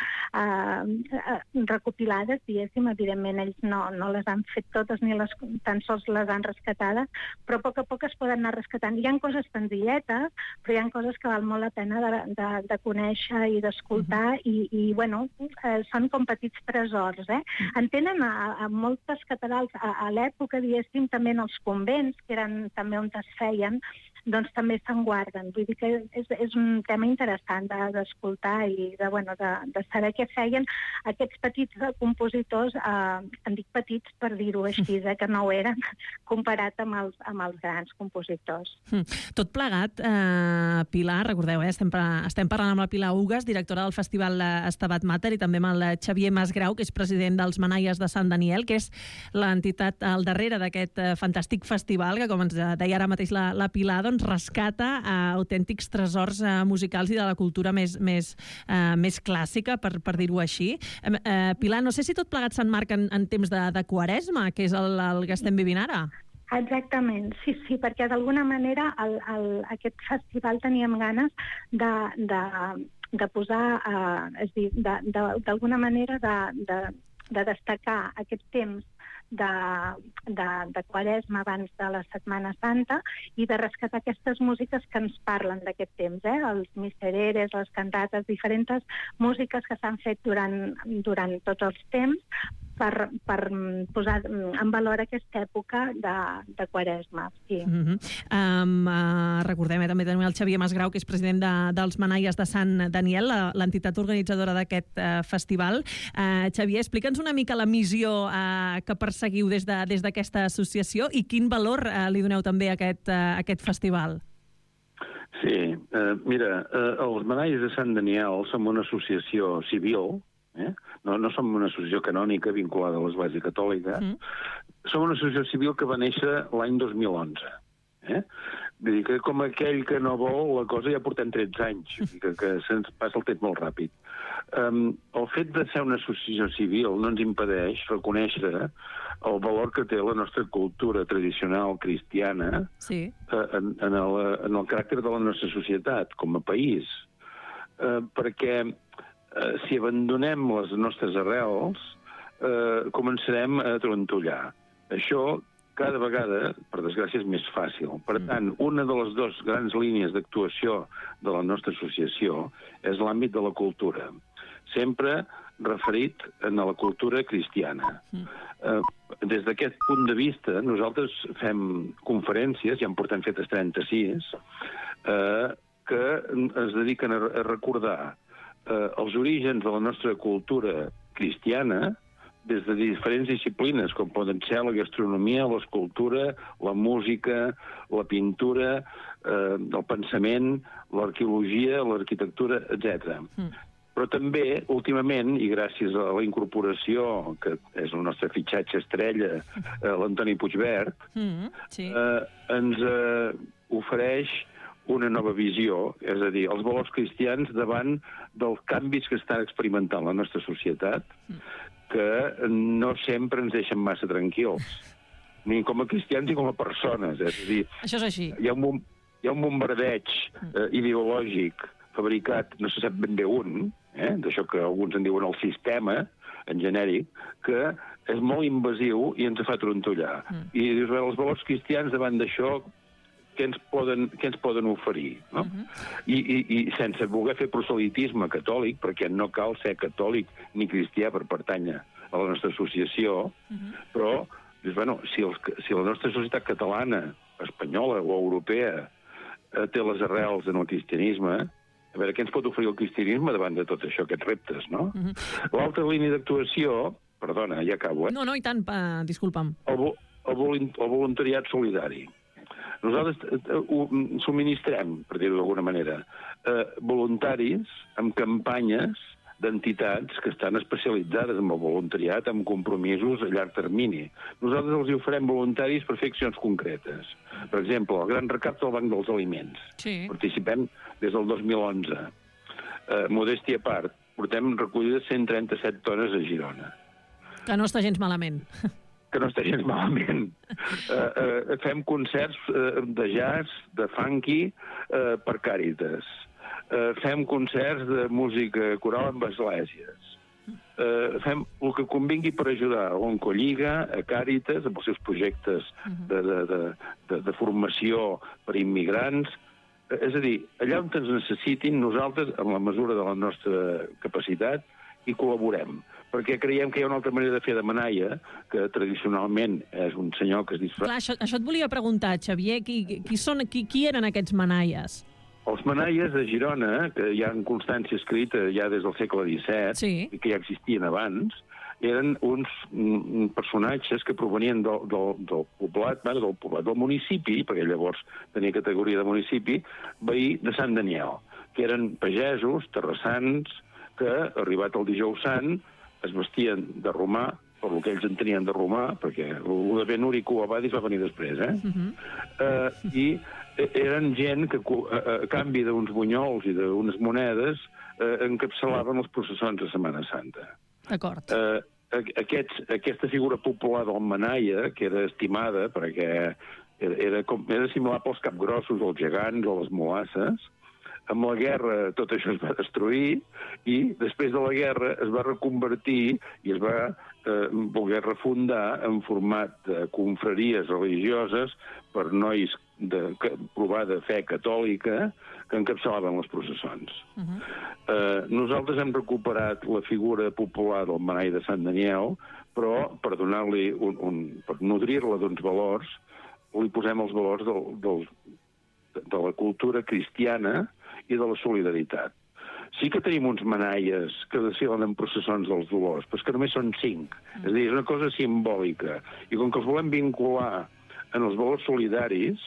eh, recopilades, diguéssim. Evidentment, ells no, no les han fet totes ni les, tan sols les han rescatades, però a poc a poc es poden anar rescatant. Hi ha coses senzilletes, però hi ha coses que val molt la pena de, de, de conèixer i d'escoltar, uh-huh. i, i bueno, eh, són com petits tresors, eh? Uh-huh. En tenen a, a moltes catedrals, a, a l'època, diguéssim, també en els convents, que eren també on es feien, doncs també se'n guarden. Vull dir que és, és un tema interessant d'escoltar i de, bueno, de, de saber què feien aquests petits compositors, eh, en dic petits per dir-ho així, eh, que no ho eren, comparat amb els, amb els grans compositors. Mm. Tot plegat, eh, Pilar, recordeu, eh, estem, estem parlant amb la Pilar Ugas, directora del Festival Estabat Mater, i també amb el Xavier Masgrau, que és president dels Manaies de Sant Daniel, que és l'entitat al darrere d'aquest eh, fantàstic festival, que, com ens deia ara mateix la, la Pilar, doncs rescata uh, autèntics tresors uh, musicals i de la cultura més, més, uh, més clàssica, per, per dir-ho així. Uh, uh, Pilar, no sé si tot plegat s'emmarca en, en temps de, de Quaresma, que és el, el que estem vivint ara. Exactament, sí, sí, perquè d'alguna manera el, el, aquest festival teníem ganes de, de, de posar, uh, és dir, d'alguna manera de, de, de destacar aquest temps de, de, de Quaresma abans de la Setmana Santa i de rescatar aquestes músiques que ens parlen d'aquest temps, eh? Els mistereres, les cantates, diferents músiques que s'han fet durant, durant tots els temps, per, per posar en valor aquesta època de, de Quaresma. Sí. Mm -hmm. um, uh, recordem, eh, també tenim el Xavier Masgrau, que és president de, dels Manaies de Sant Daniel, l'entitat organitzadora d'aquest uh, festival. Uh, Xavier, explica'ns una mica la missió uh, que perseguiu des de, des d'aquesta associació i quin valor uh, li doneu també a aquest, uh, a aquest festival. Sí, uh, mira, uh, els Manaies de Sant Daniel som una associació civil. Eh? No, no som una associació canònica vinculada a l'Església Catòlica. Mm. Som una associació civil que va néixer l'any dos mil onze. Eh? Vull dir que com aquell que no vol la cosa ja portem tretze anys, que, que se'ns passa el temps molt ràpid. Um, el fet de ser una associació civil no ens impedeix reconèixer el valor que té la nostra cultura tradicional cristiana sí. uh, en, en, el, en el caràcter de la nostra societat com a país. Uh, perquè Uh, si abandonem les nostres arrels, uh, començarem a trontollar. Això, cada vegada, per desgràcia, és més fàcil. Per tant, una de les dues grans línies d'actuació de la nostra associació és l'àmbit de la cultura, sempre referit a la cultura cristiana. Uh, des d'aquest punt de vista, nosaltres fem conferències, ja en portem fetes trenta-sis, uh, que es dediquen a, a recordar Uh, els orígens de la nostra cultura cristiana des de diferents disciplines, com poden ser la gastronomia, l'escultura, la música, la pintura, uh, el pensament, l'arqueologia, l'arquitectura, etcètera. Mm. Però també, últimament, i gràcies a la incorporació, que és el nostre fitxatge estrella, uh, l'Antoni Puigvert, mm, sí. uh, ens uh, ofereix una nova visió, és a dir, els valors cristians davant dels canvis que estan experimentant la nostra societat, que no sempre ens deixen massa tranquils, ni com a cristians ni com a persones. És a dir, això és així. Hi ha un, hi ha un bombardeig eh, ideològic fabricat, no se sap ben bé un, eh, d'això que alguns en diuen el sistema, en genèric, que és molt invasiu i ens fa trontollar. Mm. I dius, bé, els valors cristians davant d'això, què ens poden, què ens poden oferir, no? Uh-huh. I, i, I sense voler fer proselitisme catòlic, perquè no cal ser catòlic ni cristià per pertànyer a la nostra associació, uh-huh. però, dius, bueno, si, els, si la nostra societat catalana, espanyola o europea eh, té les arrels en el cristianisme, a veure, què ens pot oferir el cristianisme davant de tot això, aquests reptes, no? Uh-huh. L'altra línia d'actuació, perdona, ja acabo, eh? No, no, i tant, uh, disculpa'm. El, el, el voluntariat solidari. Nosaltres ho subministrem, per dir-ho d'alguna manera, eh, voluntaris amb campanyes d'entitats que estan especialitzades en el voluntariat, amb compromisos a llarg termini. Nosaltres els hi oferem voluntaris per fer accions concretes. Per exemple, el Gran Recapte del Banc dels Aliments. Sí. Participem des del dos mil onze. Eh, modèstia a part, portem recollides cent trenta-set tones a Girona. Que no està gens malament. que no està gens malament. Uh, uh, fem concerts uh, de jazz, de funky, uh, per Càritas. Uh, fem concerts de música coral amb esglésies. Uh, fem el que convingui per ajudar a l'Oncolliga, a Càritas, amb els seus projectes de, de, de, de, de formació per immigrants. Uh, és a dir, allà on ens necessitin, nosaltres, en la mesura de la nostra capacitat, hi col·laborem. Perquè creiem que hi ha una altra manera de fer de Manaia, que tradicionalment és un senyor que es disfressa... Clar, això, això et volia preguntar, Xavier, qui, qui, són, qui, qui eren aquests Manaies? Els Manaies de Girona, que hi ha constància escrita ja des del segle disset, sí. i que ja existien abans, eren uns mm, personatges que provenien del, del, del poblat, del poblat del municipi, perquè llavors tenia categoria de municipi, veí de Sant Daniel, que eren pagesos, terrassans, que, arribat el dijous sant, es vestien de romà, per el que ells en tenien de romà, perquè el de Ben Uri Cuabadis va venir després, eh? Uh-huh. uh, I eren gent que, a, a canvi d'uns bunyols i d'unes monedes, uh, encapçalaven els processons de Setmana Santa. D'acord. Uh, aquests, aquesta figura popular del Manaia, que era estimada perquè era, era, com, era similar pels capgrossos, els gegants o les molasses, amb la guerra tot això es va destruir i després de la guerra es va reconvertir i es va eh, voler refundar en format de confraries religioses per nois de, que, provar de fe catòlica que encapçalaven les processons. Uh-huh. eh, nosaltres hem recuperat la figura popular del Manai de Sant Daniel però per donar-li un, un, per nodrir-la d'uns valors, li posem els valors del, del, de la cultura cristiana i de la solidaritat. Sí que tenim uns manaies que desfilen en processons dels dolors, però és que només són cinc. És a dir, és una cosa simbòlica. I com que els volem vincular en els valors solidaris,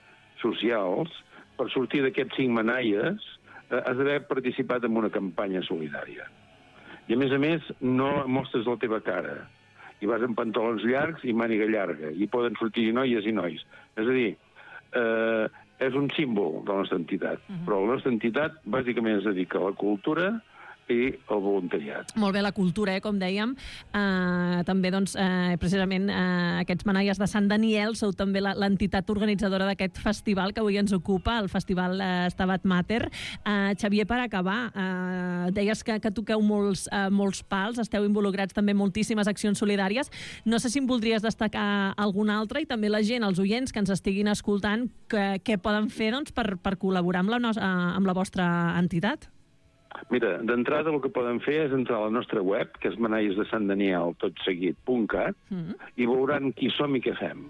socials, per sortir d'aquests cinc manaies, eh, has d'haver participat en una campanya solidària. I, a més a més, no mostres la teva cara. I vas amb pantalons llargs i màniga llarga. I poden sortir noies i nois. És a dir, eh, és un símbol de la nostra entitat. Uh-huh. Però la nostra entitat, bàsicament, es dedica a la cultura i el voluntariat. Molt bé, la cultura, eh, com dèiem. Uh, també, doncs, uh, precisament, uh, aquests manaies de Sant Daniel sou també l'entitat organitzadora d'aquest festival que avui ens ocupa, el Festival uh, Stabat Mater. Uh, Xavier, per acabar, uh, deies que, que toqueu molts, uh, molts pals, esteu involucrats també en moltíssimes accions solidàries. No sé si em voldries destacar alguna altra i també la gent, els oients que ens estiguin escoltant, que, què poden fer, doncs, per, per col·laborar amb la, no, uh, amb la vostra entitat? Mira, d'entrada el que poden fer és entrar a la nostra web, que és manaies de sant daniel tot seguit punt cat, mm. i veuran qui som i què fem.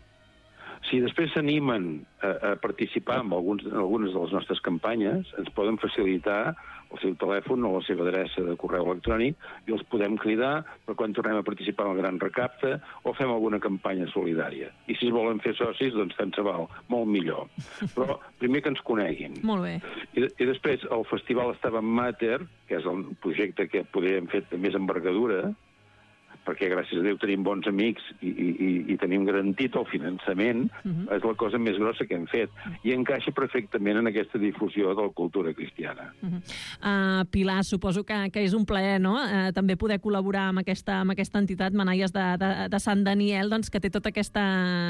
Si després s'animen a, a participar en, alguns, en algunes de les nostres campanyes, ens poden facilitar el seu telèfon o la seva adreça de correu electrònic i els podem cridar per quan tornem a participar en el Gran Recapte o fem alguna campanya solidària. I si es volen fer socis, doncs tant se val, molt millor. Però primer que ens coneguin. Molt bé. I, i després el Festival Stabat Mater, que és el projecte que podríem fer de més envergadura, perquè gràcies a Déu tenim bons amics i, i, i tenim garantit el finançament, uh-huh. és la cosa més grossa que hem fet. I encaixa perfectament en aquesta difusió de la cultura cristiana. Uh-huh. uh, Pilar, suposo que, que és un plaer, no?, uh, també poder col·laborar amb aquesta, amb aquesta entitat, Manaies de, de, de Sant Daniel, doncs, que té tota aquesta,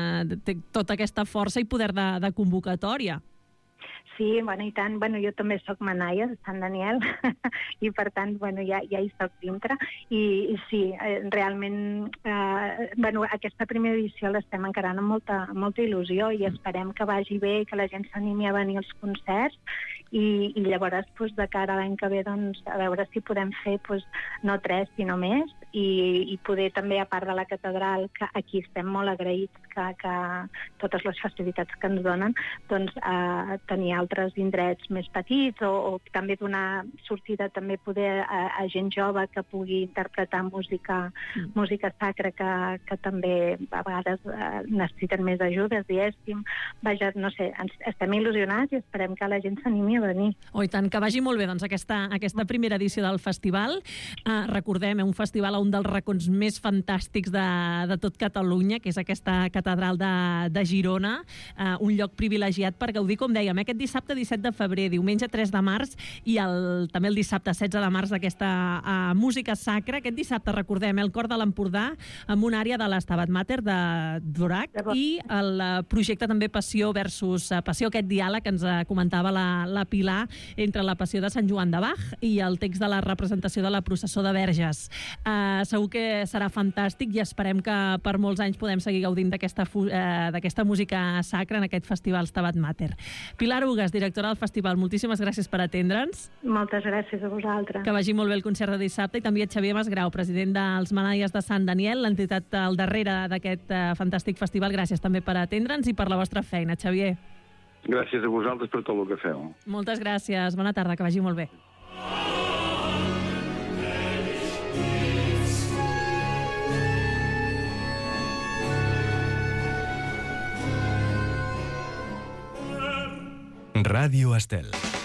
té tota aquesta força i poder de, de convocatòria. Sí, bueno, i tant. Bueno, jo també soc manaia de Sant Daniel i, per tant, bueno, ja, ja hi soc dintre. I, i sí, eh, realment, eh, bueno, aquesta primera edició l'estem encarant amb molta, molta il·lusió i esperem que vagi bé, que la gent s'animi a venir als concerts i, i llavors, doncs, de cara a l'any que ve, doncs, a veure si podem fer, doncs, no tres, sinó més, i, i poder també, a part de la catedral, que aquí estem molt agraïts que, que totes les facilitats que ens donen, doncs, eh, tenir altres indrets més petits o, o també donar sortida també poder a, a gent jove que pugui interpretar música, mm. música sacra que, que també a vegades eh, necessiten més ajudes, diguéssim. Vaja, no sé, ens, estem il·lusionats i esperem que la gent s'animi a venir. Oh, i tant, que vagi molt bé, doncs, aquesta, aquesta primera edició del festival. Uh, recordem, un festival a un dels racons més fantàstics de, de tot Catalunya, que és aquesta catedral de, de Girona, uh, un lloc privilegiat per gaudir, com dèiem, aquest dissabte disset de febrer, diumenge tres de març i el, també el dissabte setze de març d'aquesta uh, música sacra. Aquest dissabte, recordem, el Cor de l'Empordà amb una àrea de l'Stabat Mater de Dvořák i el uh, projecte també Passió versus uh, Passió, aquest diàleg que ens uh, comentava la, la Pilar entre la Passió de Sant Joan de Bach i el text de la representació de la processó de Verges. Uh, segur que serà fantàstic i esperem que per molts anys podem seguir gaudint d'aquesta uh, d'aquesta música sacra en aquest festival Stabat Mater. Pilar Ugas, directora del festival, moltíssimes gràcies per atendre'ns. Moltes gràcies a vosaltres. Que vagi molt bé el concert de dissabte i també a Xavier Masgrau, president dels Manaies de Sant Daniel, l'entitat al darrere d'aquest uh, fantàstic festival. Gràcies també per atendre'ns i per la vostra feina, Xavier. Gràcies a vosaltres per tot el que feu. Moltes gràcies. Bona tarda, que vagi molt bé. Ràdio Estel.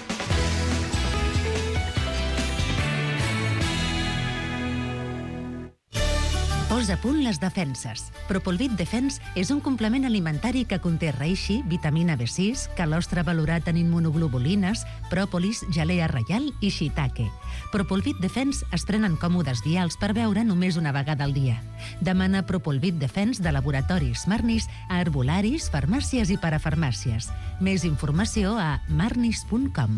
Posa a punt les defenses. Propolvit Defense és un complement alimentari que conté reishi, vitamina B sis, calostre valorat en immunoglobulines, pròpolis, gelea reial i shiitake. Propolvit Defense es prenen còmodes vials per beure només una vegada al dia. Demana Propolvit Defense de laboratoris Marnis a herbolaris, farmàcies i parafarmàcies. Més informació a marnis punt com.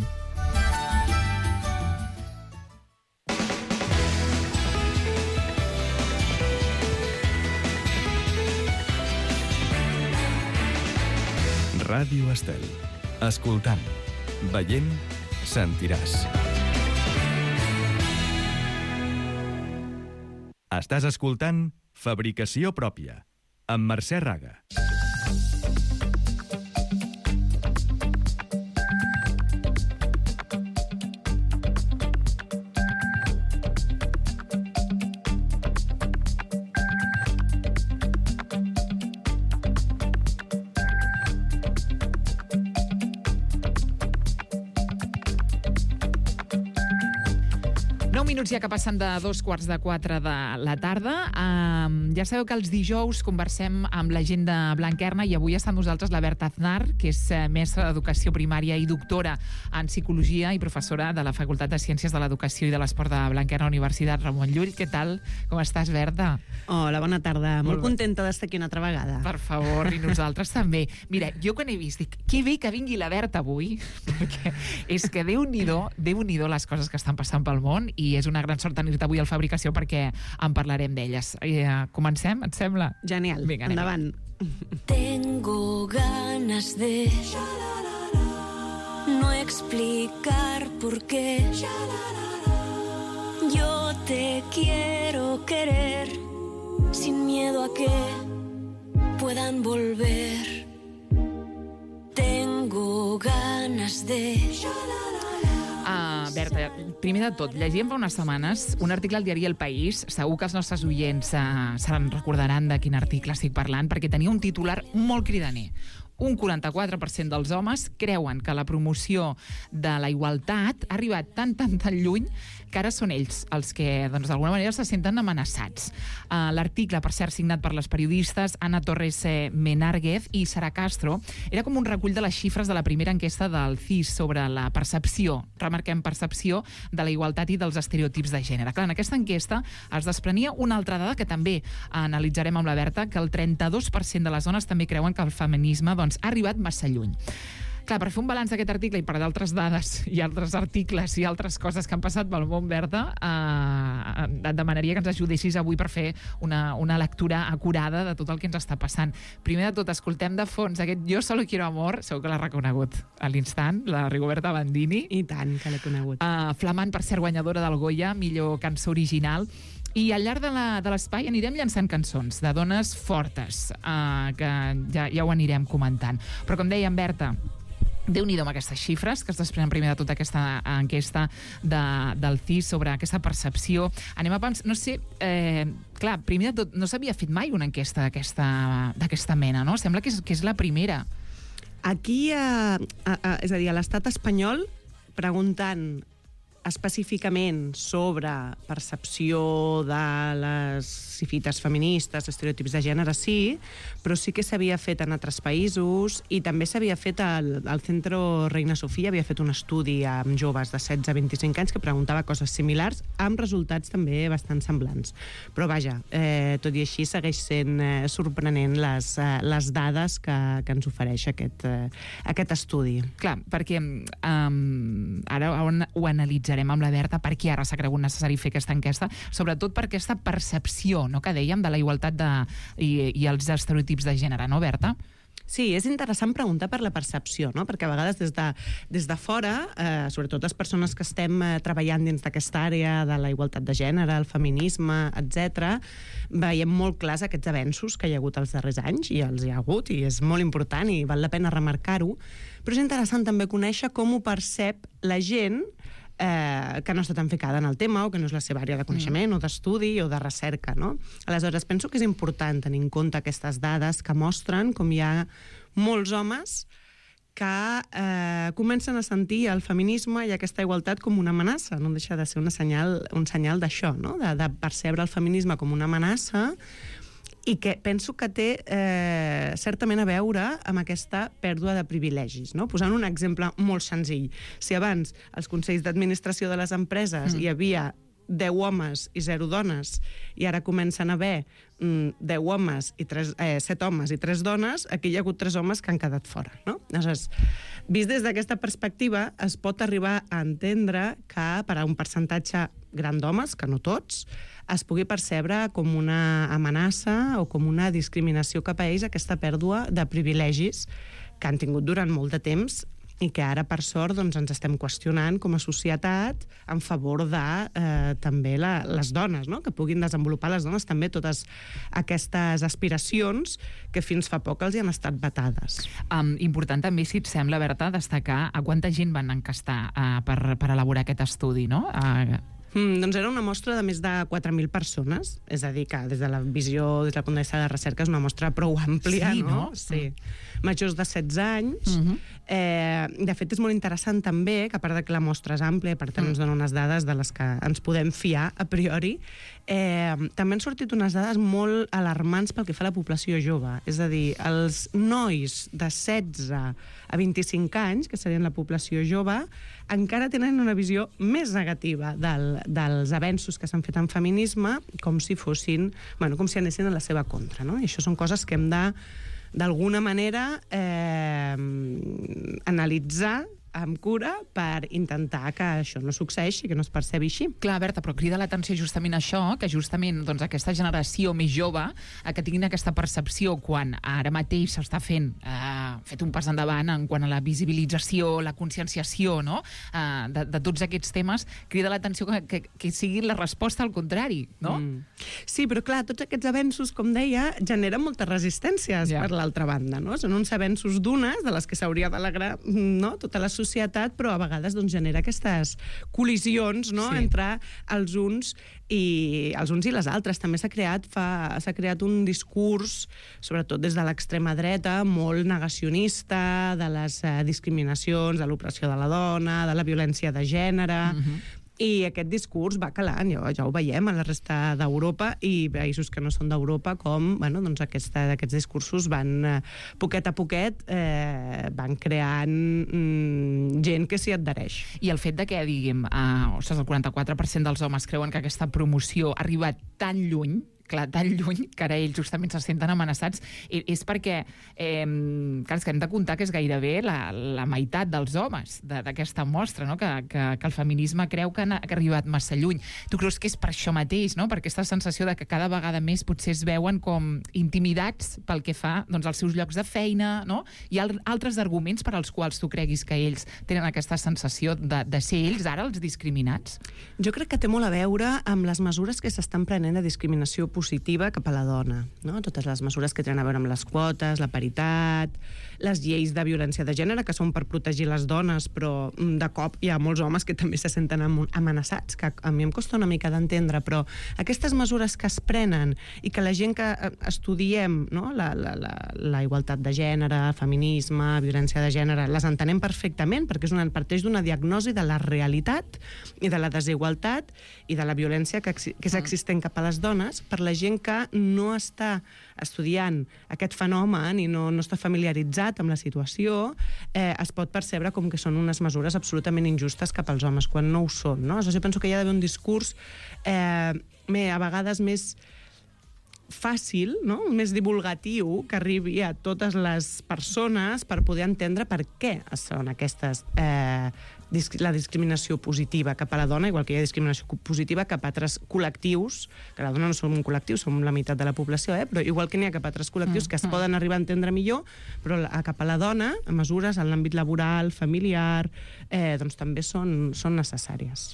Ràdio Estel. Escoltant, veient, sentiràs. Estàs escoltant Fabricació pròpia. Amb Mercè Raga. Minuts ja que passen de dos quarts de quatre de la tarda. Um, ja sabeu que els dijous conversem amb la gent de Blanquerna i avui està amb nosaltres la Berta Aznar, que és mestra d'Educació Primària i doctora en Psicologia i professora de la Facultat de Ciències de l'Educació i de l'Esport de Blanquerna Universitat Ramon Llull. Què tal? Com estàs, Berta? Hola, bona tarda. Molt, Molt contenta d'estar aquí una altra vegada. Per favor, i nosaltres també. Mira, jo quan he vist, dic, que bé que vingui la Berta avui, perquè és que Déu-n'hi-do, Déu-n'hi-do les coses que estan passant pel món i és una gran sort tenir-te avui al Fabricació perquè en parlarem d'elles. Eh, comencem, et sembla? Genial, Vinga, endavant. Tengo ganas de no explicar por qué. Yo te quiero querer sin miedo a que puedan volver. Tengo ganas de... Uh, Berta, primer de tot, llegíem fa unes setmanes un article al diari El País. Segur que els nostres oients uh, se'n recordaran de quin article estic parlant, perquè tenia un titular molt cridaner. Un quaranta-quatre per cent dels homes creuen que la promoció de la igualtat ha arribat tan, tan, tan lluny que ara són ells els que, doncs, d'alguna manera se senten amenaçats. Uh, L'article, per cert, signat per les periodistes Ana Torres Menárguez i Sara Castro, era com un recull de les xifres de la primera enquesta del C I S sobre la percepció, remarquem percepció, de la igualtat i dels estereotips de gènere. Clar, en aquesta enquesta es desprenia una altra dada que també analitzarem amb la Berta, que el trenta-dos per cent de les dones també creuen que el feminisme, doncs, ha arribat massa lluny. Clar, per fer un balanç d'aquest article i per d'altres dades i altres articles i altres coses que han passat pel món, Berta, eh, et demanaria que ens ajudessis avui per fer una, una lectura acurada de tot el que ens està passant. Primer de tot, escoltem de fons aquest Jo solo quiero amor, segur que l'ha reconegut a l'instant, la Rigoberta Bandini. I tant, que l'he conegut. Uh, flamant, per ser guanyadora del Goya, millor cançó original. I al llarg de l'espai anirem llançant cançons de dones fortes, uh, que ja, ja ho anirem comentant. Però com dèiem, Berta, Déu-n'hi-do amb aquestes xifres que es desprenen primer de tota aquesta enquesta de, del C I S sobre aquesta percepció. Anem a pensar, no sé, eh, clar, primer de tot, no s'havia fet mai una enquesta d'aquesta mena, no? Sembla que és, que és la primera. Aquí, a, a, a, és a dir, a l'estat espanyol, preguntant específicament sobre percepció de les fites feministes, estereotips de gènere, sí, però sí que s'havia fet en altres països i també s'havia fet al, al Centro Reina Sofia, havia fet un estudi amb joves de setze a vint-i-cinc anys que preguntava coses similars amb resultats també bastant semblants. Però vaja, eh, tot i així segueix sent eh, sorprenent les, eh, les dades que, que ens ofereix aquest, eh, aquest estudi. Clar, perquè um, ara ho analitzarem amb la Berta, per què ara s'ha cregut necessari fer aquesta enquesta, sobretot per aquesta percepció, no, que dèiem, de la igualtat de, i, i els estereotips de gènere, no, Berta? Sí, és interessant preguntar per la percepció, no? Perquè a vegades des de, des de fora, eh, sobretot les persones que estem eh, treballant dins d'aquesta àrea de la igualtat de gènere, el feminisme, etcètera, veiem molt clars aquests avenços que hi ha hagut els darrers anys, i els hi ha hagut, i és molt important, i val la pena remarcar-ho, però és interessant també conèixer com ho percep la gent Eh, que no està tan ficada en el tema o que no és la seva àrea de coneixement mm. o d'estudi o de recerca, no? Aleshores, penso que és important tenir en compte aquestes dades que mostren com hi ha molts homes que eh, comencen a sentir el feminisme i aquesta igualtat com una amenaça. No deixa de ser una senyal, un senyal d'això, no? De, de percebre el feminisme com una amenaça i que penso que té eh, certament a veure amb aquesta pèrdua de privilegis, no? Posant un exemple molt senzill. Si abans als consells d'administració de les empreses mm. hi havia deu homes i zero dones, i ara comencen a haver mm, deu homes i tres, eh, set homes i tres dones, aquí hi ha hagut tres homes que han quedat fora, no? Aleshores, vist des d'aquesta perspectiva, es pot arribar a entendre que per a un percentatge gran d'homes, que no tots, es pugui percebre com una amenaça o com una discriminació cap a ells aquesta pèrdua de privilegis que han tingut durant molt de temps i que ara, per sort, doncs, ens estem qüestionant com a societat en favor de eh, també la, les dones, no? Que puguin desenvolupar les dones també totes aquestes aspiracions que fins fa poc els hi han estat vetades. Um, important també, si et sembla, Berta, destacar a quanta gent van encastar uh, per, per elaborar aquest estudi, no? Uh... Mm, doncs era una mostra de més de quatre mil persones, és a dir, que des de la visió, des del punt de vista de la recerca, és una mostra prou àmplia, sí, no? no? Sí. Majors de setze anys. Uh-huh. eh, de fet, és molt interessant també, que a part de que la mostra és àmplia, per tant, uh-huh. ens dona unes dades de les que ens podem fiar a priori, eh, també han sortit unes dades molt alarmants pel que fa a la població jove. És a dir, els nois de setze a vint-i-cinc anys, que serien la població jove, encara tenen una visió més negativa del, dels avenços que s'han fet en feminisme, com si fossin, bueno, com si anessin a la seva contra, no? I això són coses que hem de, d'alguna manera, eh, analitzar amb cura per intentar que això no succeeixi, que no es percebi així. Clar, Berta, però crida l'atenció justament això, que justament doncs, aquesta generació més jove eh, que tinguin aquesta percepció quan ara mateix s'està fent eh, fet un pas endavant en quant a la visibilització, la conscienciació, no? eh, de, de tots aquests temes, crida l'atenció que, que, que sigui la resposta al contrari, no? Mm. Sí, però clar, tots aquests avenços, com deia, generen moltes resistències ja. Per l'altra banda, no? Són uns avenços d'unes, de les que s'hauria d'alegrar, no? Tota la societat, però a vegades doncs, genera aquestes col·lisions, no? Sí. Entre els uns i els uns i les altres. També s'ha creat, fa, s'ha creat un discurs, sobretot des de l'extrema dreta, molt negacionista de les eh, discriminacions, de l'opressió de la dona, de la violència de gènere... Mm-hmm. I aquest discurs va calant, ja, ja ho veiem a la resta d'Europa i països que no són d'Europa, com bueno, doncs aquesta, aquests discursos van, eh, poquet a poquet, eh, van creant mm, gent que s'hi adhereix. I el fet de que, diguem, eh, ostres, el quaranta-quatre per cent dels homes creuen que aquesta promoció ha arribat tan lluny, clar, tan lluny, que ara ells justament se senten amenaçats, és perquè, eh, clar, és que hem de comptar que és gairebé la, la meitat dels homes d'aquesta mostra, no? que, que, que el feminisme creu que, ha, que ha arribat massa lluny. Tu creus que és per això mateix, no? Per aquesta sensació de que cada vegada més potser es veuen com intimidats pel que fa doncs, als seus llocs de feina, no? Hi ha altres arguments per als quals tu creguis que ells tenen aquesta sensació de, de ser ells ara els discriminats? Jo crec que té molt a veure amb les mesures que s'estan prenent de discriminació positiva cap a la dona, no? Totes les mesures que tenen a veure amb les quotes, la paritat, les lleis de violència de gènere, que són per protegir les dones, però de cop hi ha molts homes que també se senten amenaçats, que a mi em costa una mica d'entendre, però aquestes mesures que es prenen i que la gent que estudiem, no? la, la, la, la igualtat de gènere, feminisme, violència de gènere, les entenem perfectament, perquè és una, parteix d'una diagnosi de la realitat i de la desigualtat i de la violència que, que és existent cap a les dones. Per la gent que no està estudiant aquest fenomen i no, no està familiaritzat amb la situació, eh, es pot percebre com que són unes mesures absolutament injustes cap als homes, quan no ho són, no? Aleshores, jo penso que hi ha d'haver un discurs eh, a vegades més fàcil, no? Més divulgatiu, que arribi a totes les persones per poder entendre per què són aquestes... Eh, la discriminació positiva cap a la dona, igual que hi ha discriminació positiva cap a altres col·lectius, que la dona no som un col·lectiu, som la meitat de la població, eh? Però igual que n'hi ha cap a altres col·lectius que es poden arribar a entendre millor, però cap a la dona, mesures en l'àmbit laboral, familiar, eh, doncs també són, són necessàries.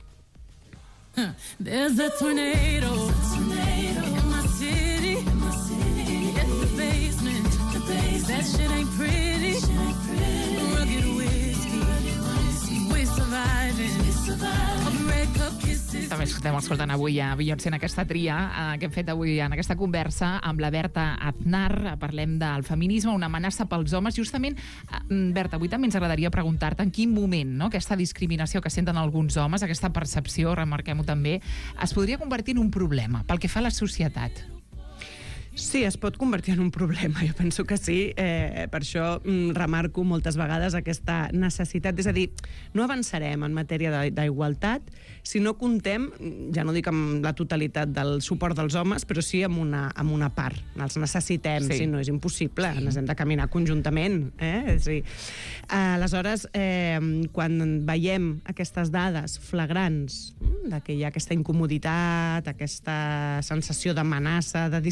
There's a tornado, in my city, it's the basement, that shit ain't pretty, rugged whiskey, we surviving, red cup kisses. També estem escoltant avui a Beyoncé en aquesta tria eh, que hem fet avui en aquesta conversa amb la Berta Aznar. Parlem del feminisme, una amenaça pels homes. Justament, eh, Berta, avui també ens agradaria preguntar-te en quin moment, no?, aquesta discriminació que senten alguns homes, aquesta percepció, remarquem-ho també, es podria convertir en un problema pel que fa a la societat. Sí, es pot convertir en un problema, jo penso que sí. Eh, per això mm, remarco moltes vegades aquesta necessitat. És a dir, no avançarem en matèria d'igualtat si no comptem, ja no dic amb la totalitat del suport dels homes, però sí amb una, amb una part. Els necessitem, sí. Si no és impossible. Sí. Ens hem de caminar conjuntament. Eh? És a dir, aleshores, eh, quan veiem aquestes dades flagrants, de que hi ha aquesta incomoditat, aquesta sensació d'amenaça, de discriminació,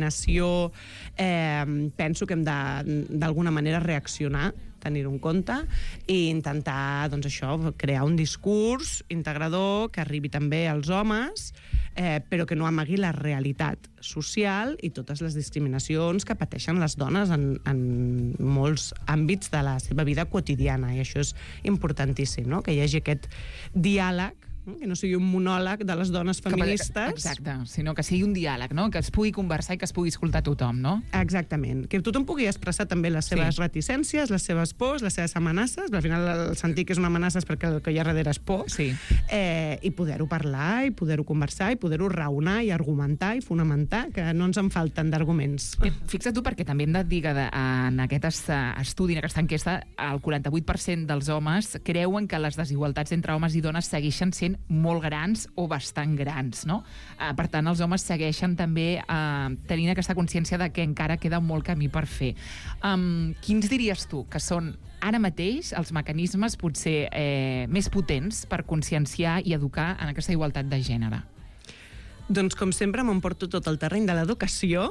discriminació, eh, penso que hem de, d'alguna manera, reaccionar, tenir-ho en compte i intentar, doncs això, crear un discurs integrador que arribi també als homes, eh, però que no amagui la realitat social i totes les discriminacions que pateixen les dones en, en molts àmbits de la seva vida quotidiana, i això és importantíssim, no? Que hi hagi aquest diàleg, que no sigui un monòleg de les dones feministes. Exacte, sinó que sigui un diàleg, no? Que es pugui conversar i que es pugui escoltar tothom, no? Exactament. Que tothom pugui expressar també les seves sí. reticències, les seves pors, les seves amenaces. Al final el sentir que és una amenaça és perquè el que hi ha darrere és por. Sí. Eh, I poder-ho parlar, i poder-ho conversar, i poder-ho raonar, i argumentar, i fonamentar, que no ens en falten d'arguments. Fixa't tu, perquè també hem de dir que en aquest estudi, en aquesta enquesta, el quaranta-vuit per cent dels homes creuen que les desigualtats entre homes i dones segueixen sent molt grans o bastant grans, no? Uh, per tant, els homes segueixen també uh, tenint aquesta consciència de que encara queda molt camí per fer. Um, quins diries tu que són ara mateix els mecanismes potser eh, més potents per conscienciar i educar en aquesta igualtat de gènere? Doncs, com sempre, m'emporto tot el terreny de l'educació,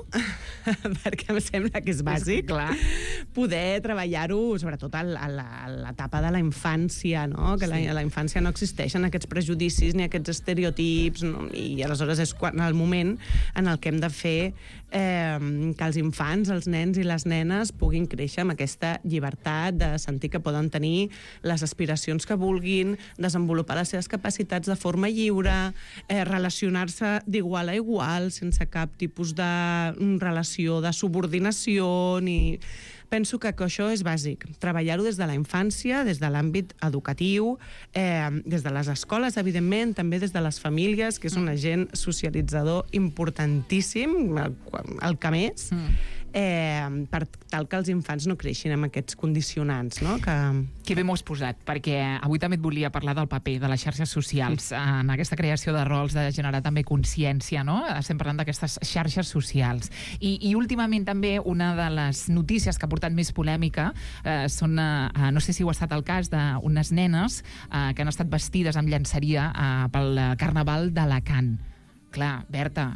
perquè em sembla que és bàsic. Clar. Poder treballar-ho, sobretot a l'etapa de la infància, no? Que sí. la, la infància no existeixen aquests prejudicis ni aquests estereotips, no? I aleshores és quan, el moment en el que hem de fer eh, que els infants, els nens i les nenes puguin créixer amb aquesta llibertat de sentir que poden tenir les aspiracions que vulguin, desenvolupar les seves capacitats de forma lliure, eh, relacionar-se d'igual a igual, sense cap tipus de relació de subordinació, ni... Penso que això és bàsic. Treballar-ho des de la infància, des de l'àmbit educatiu, eh, des de les escoles, evidentment, també des de les famílies, que és un agent socialitzador importantíssim, el, el que més, eh, per tal que els infants no creixin amb aquests condicionants, no? Que... Que bé m'ho has posat, perquè avui també et volia parlar del paper de les xarxes socials en aquesta creació de rols, de generar també consciència, no? Estem parlant d'aquestes xarxes socials. I, i últimament també una de les notícies que ha portat més polèmica eh, són, eh, no sé si ho ha estat el cas, d'unes nenes eh, que han estat vestides amb llenceria eh, pel Carnaval d'Alacant. Clar, Berta...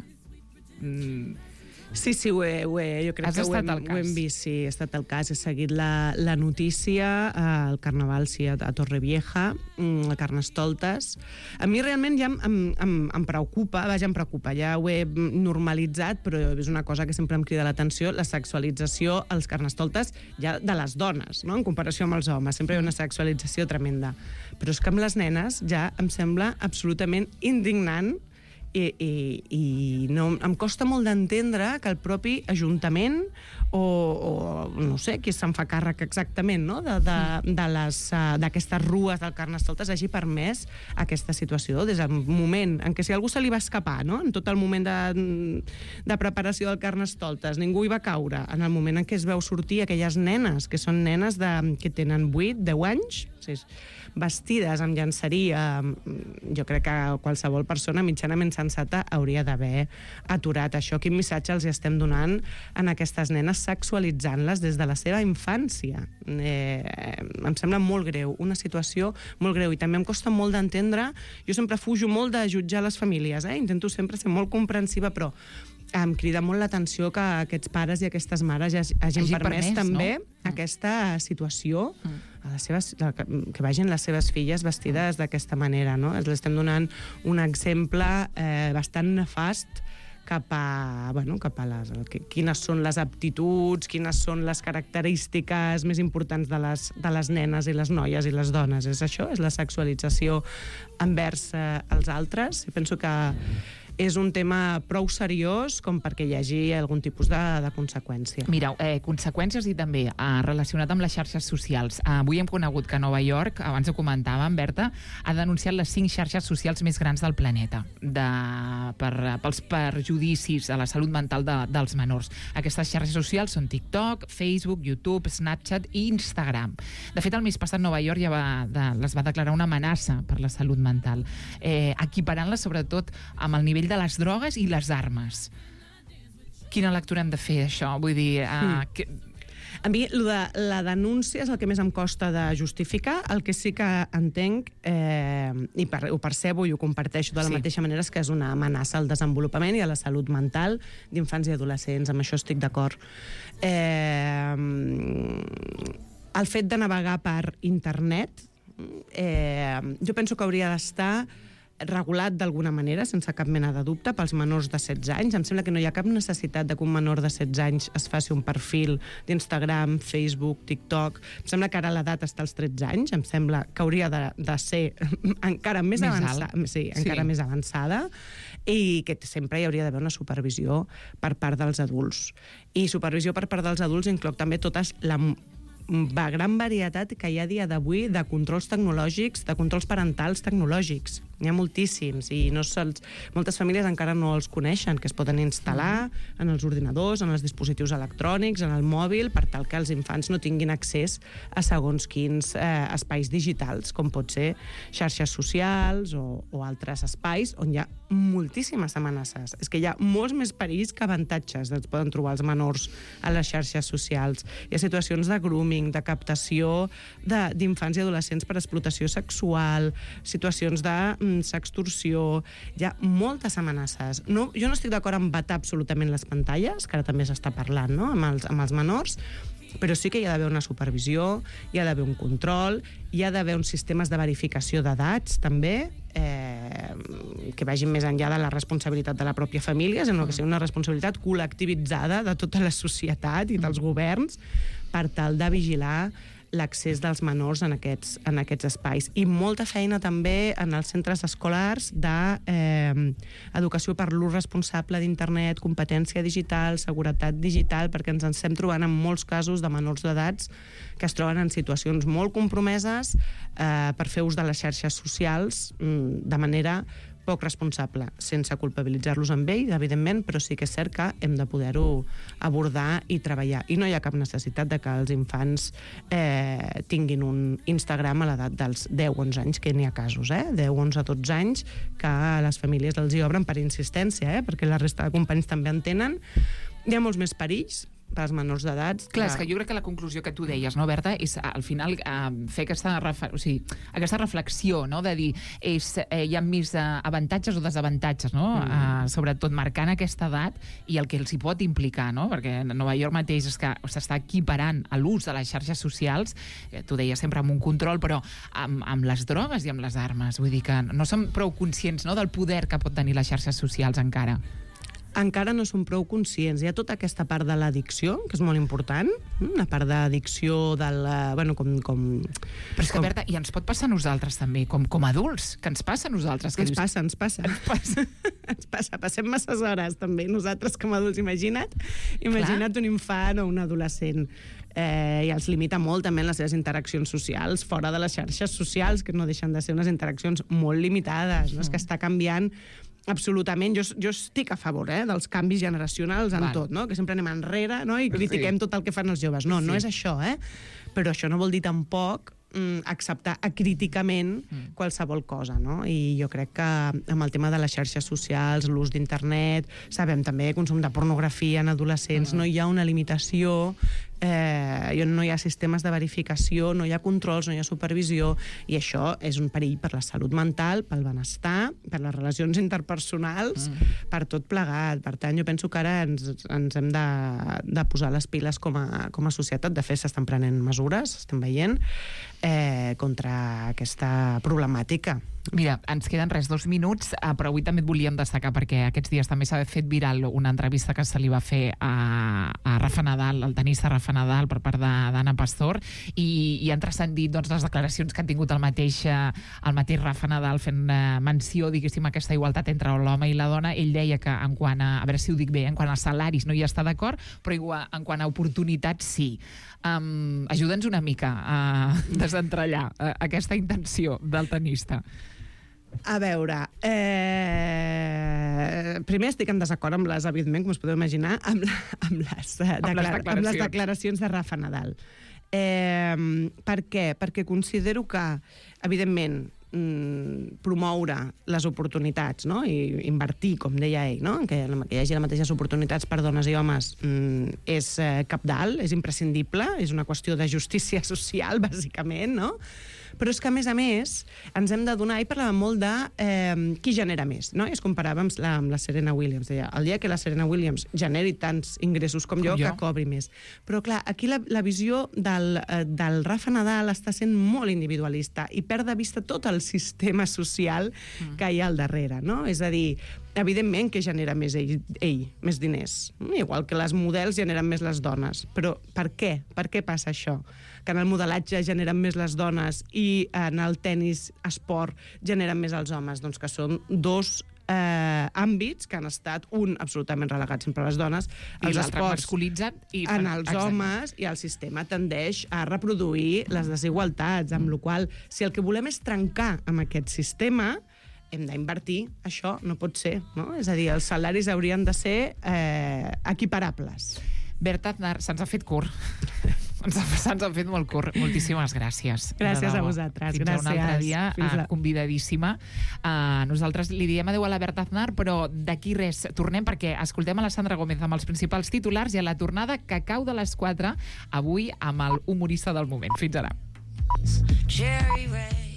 Mm, Sí, sí, ho he, ho he, jo crec Has que ho hem, ho hem vist, sí, ha estat el cas. He seguit la, la notícia, eh, el Carnaval, sí, a, a Torrevieja, a Carnestoltes. A mi realment ja em, em, em preocupa, vaja, em preocupa, ja ho he normalitzat, però és una cosa que sempre em crida l'atenció, la sexualització als Carnestoltes ja de les dones, no?, en comparació amb els homes. Sempre hi ha una sexualització tremenda. Però és que amb les nenes ja em sembla absolutament indignant. I, i, i no, em costa molt d'entendre que el propi Ajuntament o, o no sé qui se'n fa càrrec exactament, no? de, de, de les, uh, d'aquestes rues del Carnestoltes hagi permès aquesta situació des del moment en què si algú se li va escapar, no? En tot el moment de, de preparació del Carnestoltes, ningú hi va caure, en el moment en què es veu sortir aquelles nenes, que són nenes de, que tenen vuit, deu anys, sí, vestides amb llenceria, jo crec que qualsevol persona mitjanament sensata hauria d'haver aturat això. Quin missatge els estem donant en aquestes nenes, sexualitzant-les des de la seva infància? Eh, em sembla molt greu, una situació molt greu, i també em costa molt d'entendre. Jo sempre fujo molt de jutjar les famílies, eh? Intento sempre ser molt comprensiva, però em crida molt l'atenció que aquests pares i aquestes mares hagin, hagin permès, permès també no? aquesta situació, mm. a les seves, que vagin les seves filles vestides mm. d'aquesta manera, no? Els estem donant un exemple eh, bastant nefast cap a, bueno, cap a les, quines són les aptituds, quines són les característiques més importants de les, de les nenes i les noies i les dones. És això? És la sexualització envers eh, els altres? I penso que és un tema prou seriós com perquè hi hagi algun tipus de, de conseqüència. Mira, eh, conseqüències i també eh, relacionat amb les xarxes socials. Eh, avui hem conegut que Nova York, abans ho comentàvem, Berta, ha denunciat les cinc xarxes socials més grans del planeta de, per, pels perjudicis a la salut mental de, dels menors. Aquestes xarxes socials són TikTok, Facebook, YouTube, Snapchat i Instagram. De fet, el mes passat Nova York ja va, de, les va declarar una amenaça per la salut mental, eh, equiparant-les sobretot amb el nivell de les drogues i les armes. Quina lectura hem de fer, això? Vull dir... Uh, mm. que... A mi, lo de la denúncia és el que més em costa de justificar. El que sí que entenc, eh, i per, ho percebo i ho comparteixo de la Sí. mateixa manera, és que és una amenaça al desenvolupament i a la salut mental d'infants i adolescents. Amb això estic d'acord. Eh, el fet de navegar per internet, eh, jo penso que hauria d'estar regulat d'alguna manera, sense cap mena de dubte, pels menors de setze anys. Em sembla que no hi ha cap necessitat de que un menor de setze anys es faci un perfil d'Instagram, Facebook, TikTok. Em sembla que ara l'edat està als tretze anys. Em sembla que hauria de, de ser encara més, Més avançada, alt. sí, encara Sí. més avançada, i que sempre hi hauria d'haver una supervisió per part dels adults. I supervisió per part dels adults inclou també totes la la gran varietat que hi ha a dia d'avui de controls tecnològics, de controls parentals tecnològics. N'hi ha moltíssims i no se'ls, moltes famílies encara no els coneixen, que es poden instal·lar en els ordinadors, en els dispositius electrònics, en el mòbil, per tal que els infants no tinguin accés a segons quins eh, espais digitals, com pot ser xarxes socials o, o altres espais on hi ha moltíssimes amenaces. És que hi ha molts més perills que avantatges que es poden trobar els menors a les xarxes socials. Hi ha situacions de grooming, de captació d'infants i adolescents per explotació sexual, situacions de mm, sextorsió. Hi ha moltes amenaces. No, jo no estic d'acord en vetar absolutament les pantalles, que ara també s'està parlant, no?, amb els, amb els menors, però sí que hi ha d'haver una supervisió, hi ha d'haver un control, hi ha d'haver uns sistemes de verificació d'edats, també, eh, que vagin més enllà de la responsabilitat de la pròpia família, sinó que sigui una responsabilitat col·lectivitzada de tota la societat i dels governs per tal de vigilar l'accés dels menors en aquests, en aquests espais. I molta feina també en els centres escolars d'educació eh, per l'ús responsable d'internet, competència digital, seguretat digital, perquè ens estem trobant en molts casos de menors d'edats que es troben en situacions molt compromeses eh, per fer ús de les xarxes socials mm, de manera poc responsable, sense culpabilitzar-los amb ell, evidentment, però sí que és cert que hem de poder-ho abordar i treballar. I no hi ha cap necessitat de que els infants eh, tinguin un Instagram a l'edat dels deu onze anys, que n'hi ha casos, eh? deu, onze, dotze anys, que a les famílies els hi obren per insistència, eh? perquè la resta de companys també en tenen. Hi ha molts més perills per als menors d'edats. Clar, és que jo crec que la conclusió que tu deies, no, Berta, és al final eh, fer aquesta, refe o sigui, aquesta reflexió, no?, de dir és, eh, hi ha més eh, avantatges o desavantatges, no?, mm. eh, sobretot marcant aquesta edat i el que els hi pot implicar, no?, perquè a Nova York mateix és que s'està equiparant a l'ús de les xarxes socials, eh, tu deies sempre amb un control, però amb, amb les drogues i amb les armes. Vull dir que no som prou conscients, no?, del poder que pot tenir les xarxes socials encara. Encara no som prou conscients. Hi ha tota aquesta part de l'addicció, que és molt important, una part d'addicció de la... Bueno, com... com Però és que, com... Berta, i ens pot passar a nosaltres també, com, com adults, que ens passa a nosaltres. Que ens dius... passa, ens passa. Ens passa. ens passa. Passem masses hores, també, nosaltres com a adults. Imagina't, imagina't un infant o un adolescent. Eh, i els limita molt també en les seves interaccions socials, fora de les xarxes socials, que no deixen de ser unes interaccions molt limitades. No? És que està canviant absolutament. Jo, jo estic a favor eh, dels canvis generacionals en Val. tot, no? Que sempre anem enrere, no?, i critiquem sí. tot el que fan els joves. No, sí. no és això, eh? Però això no vol dir tampoc mm, acceptar acríticament mm. qualsevol cosa, no? I jo crec que amb el tema de les xarxes socials, l'ús d'internet, sabem també consum de pornografia en adolescents, mm. no hi ha una limitació, eh, no hi ha sistemes de verificació, no hi ha controls, no hi ha supervisió, i això és un perill per la salut mental, pel benestar, per les relacions interpersonals, mm. per tot plegat. Per tant, jo penso que ara ens, ens hem de, de posar les piles com a, com a societat. De fet, s'estan prenent mesures, estem veient, eh, contra aquesta problemàtica. Mira, ens queden res, dos minuts, eh, però avui també et volíem destacar, perquè aquests dies també s'ha fet viral una entrevista que se li va fer a, a Rafa Nadal, al tenista Rafa Nadal, per part d'Anna Pastor, i, i han transcendit doncs, les declaracions que han tingut el mateix, el mateix Rafa Nadal fent eh, menció, diguéssim, a aquesta igualtat entre l'home i la dona. Ell deia que en quant a, a veure si ho dic bé, en quant a salaris no hi està d'acord, però igual, en quant a oportunitats sí. Um, Ajuda'ns una mica a desentrellar uh, aquesta intenció del tenista. A veure, eh... primer estic en desacord amb les, evidentment, com us podeu imaginar, amb, la, amb, les, eh, amb, les declar amb les declaracions de Rafa Nadal. Eh, per què? Perquè considero que, evidentment, mm, promoure les oportunitats, no? I invertir, com deia ell, no? Que, que hi hagi les mateixes oportunitats per dones i homes mm, és eh, cabdal, és imprescindible, és una qüestió de justícia social, bàsicament, no? Però és que, a més a més, ens hem d'adonar, i parlàvem molt de eh, qui genera més, no? I es comparava amb la, amb la Serena Williams. Deia, el dia que la Serena Williams generi tants ingressos com, com jo, jo, que cobri més. Però, clar, aquí la, la visió del, eh, del Rafa Nadal està sent molt individualista i perd de vista tot el sistema social mm. que hi ha al darrere, no? És a dir, evidentment que genera més ell, ell més diners. Igual que les models generen més les dones. Però per què? Per què passa això? Que en el modelatge generen més les dones i en el tennis esport generen més els homes. Doncs que són dos eh, àmbits que han estat, un absolutament relegat sempre a les dones, I els l'altre esports masculitzat i en els exacte. homes, i el sistema tendeix a reproduir les desigualtats, amb la qual cosa, si el que volem és trencar amb aquest sistema, hem d'invertir, això no pot ser, no? És a dir, els salaris haurien de ser eh, equiparables. Berta Aznar, se'ns ha fet curt. Se'ns ha, se'ns ha fet molt curt. Moltíssimes gràcies. Gràcies a vosaltres. Fins gràcies. un altre dia, Fins la... convidadíssima. Uh, nosaltres li diem adeu a la Berta Aznar, però d'aquí res, tornem perquè escoltem a la Sandra Gómez amb els principals titulars i a la tornada Cacau de les quatre, avui amb el humorista del moment. Fins ara. Cherry red.